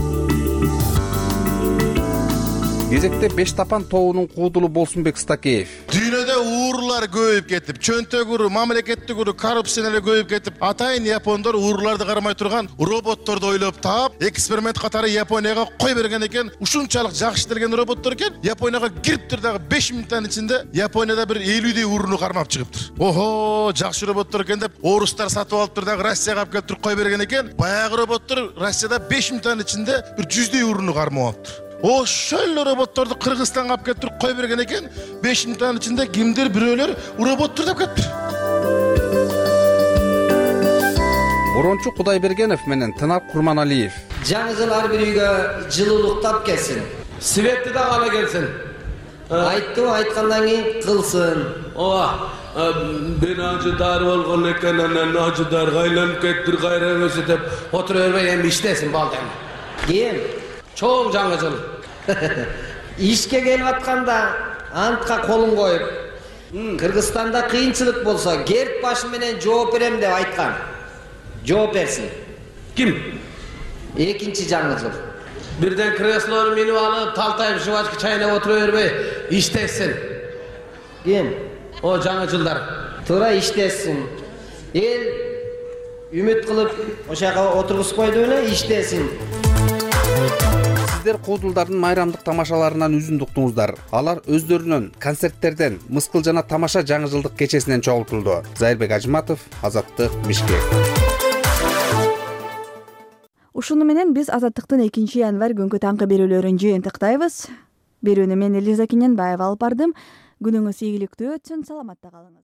Кезекте беш тапан тобунун куудулу Болсунбек Стакеев. Дүйнөдө уурулар көбөйүп кетип, чөнтөк уруу, мамлекеттик уруу, коррупция эле көбөйүп кетип, атайын япондор ууруларды кармай турган роботторду ойлоп таап, эксперимент катары Японияга кой берген экен. Ушунчалык жакшы иштелген роботтор экен. Японияга кириптир дагы беш мүнөттүн ичинде Японияда бир элүүдөй ууруну кармап чыгыптыр. Охо, жакшы роботтор экен деп орустар сатып алыптыр дагы Россияга алып келип кой берген экен. Баягы роботтор Россияда беш мүнөттүн ичинде бир жүздөй ууруну кармап алыптыр. Ошол роботторду Кыргызстанга алып келип кой берген экен. беш мүнөттүн ичинде кимдир бирөөлөр роботтор деп кетиптир. Орончу Кудайбергенов менен Тынар Курманалиев. жаңы жыл ар бир үйгө жылуулуктап келсин. Светти да ала келсин. Айттым, айткандан кийин кылсын. Ооба. Ben acıdar olgun eken anan acıdar gaylanıp kettir gayra ömesi dep otur örmey hem iştesin baldan. Ким? Çoğun жаңы жыл. Ишке келип атканда антка колун коюп, Кыргызстанда кыйынчылык болсо керт башы менен жооп берем деп айткан. Жооп берсин. Ким? Экинчи жаңы жыл. Birden kreslonu minip alıp taltayıp жвачка чайнап отура бербей иштесин. Ким? O жаңы жылдар. Туура иштесин. Эл үмүт кылып ошака отургузуп койду эле иштесин. Сиздер куудулдардын майрамдык тамашаларынан үзүн уктуңуздар. Алар өздөрүнөн концерттерден, мыскыл жана тамаша жаңы жылдык кечесинен чогултулду. Зайырбек Ажматов, Азаттык, Бишкек. Ушуну менен биз Азаттыктын экинчи январь күнгү таңкы берүүлөрүн жыйынтыктайбыз. Берүүнү мен Элиза Кененбаева алып бардым. Күнүңүз ийгиликтүү өтсүн, саламатта калыңыз.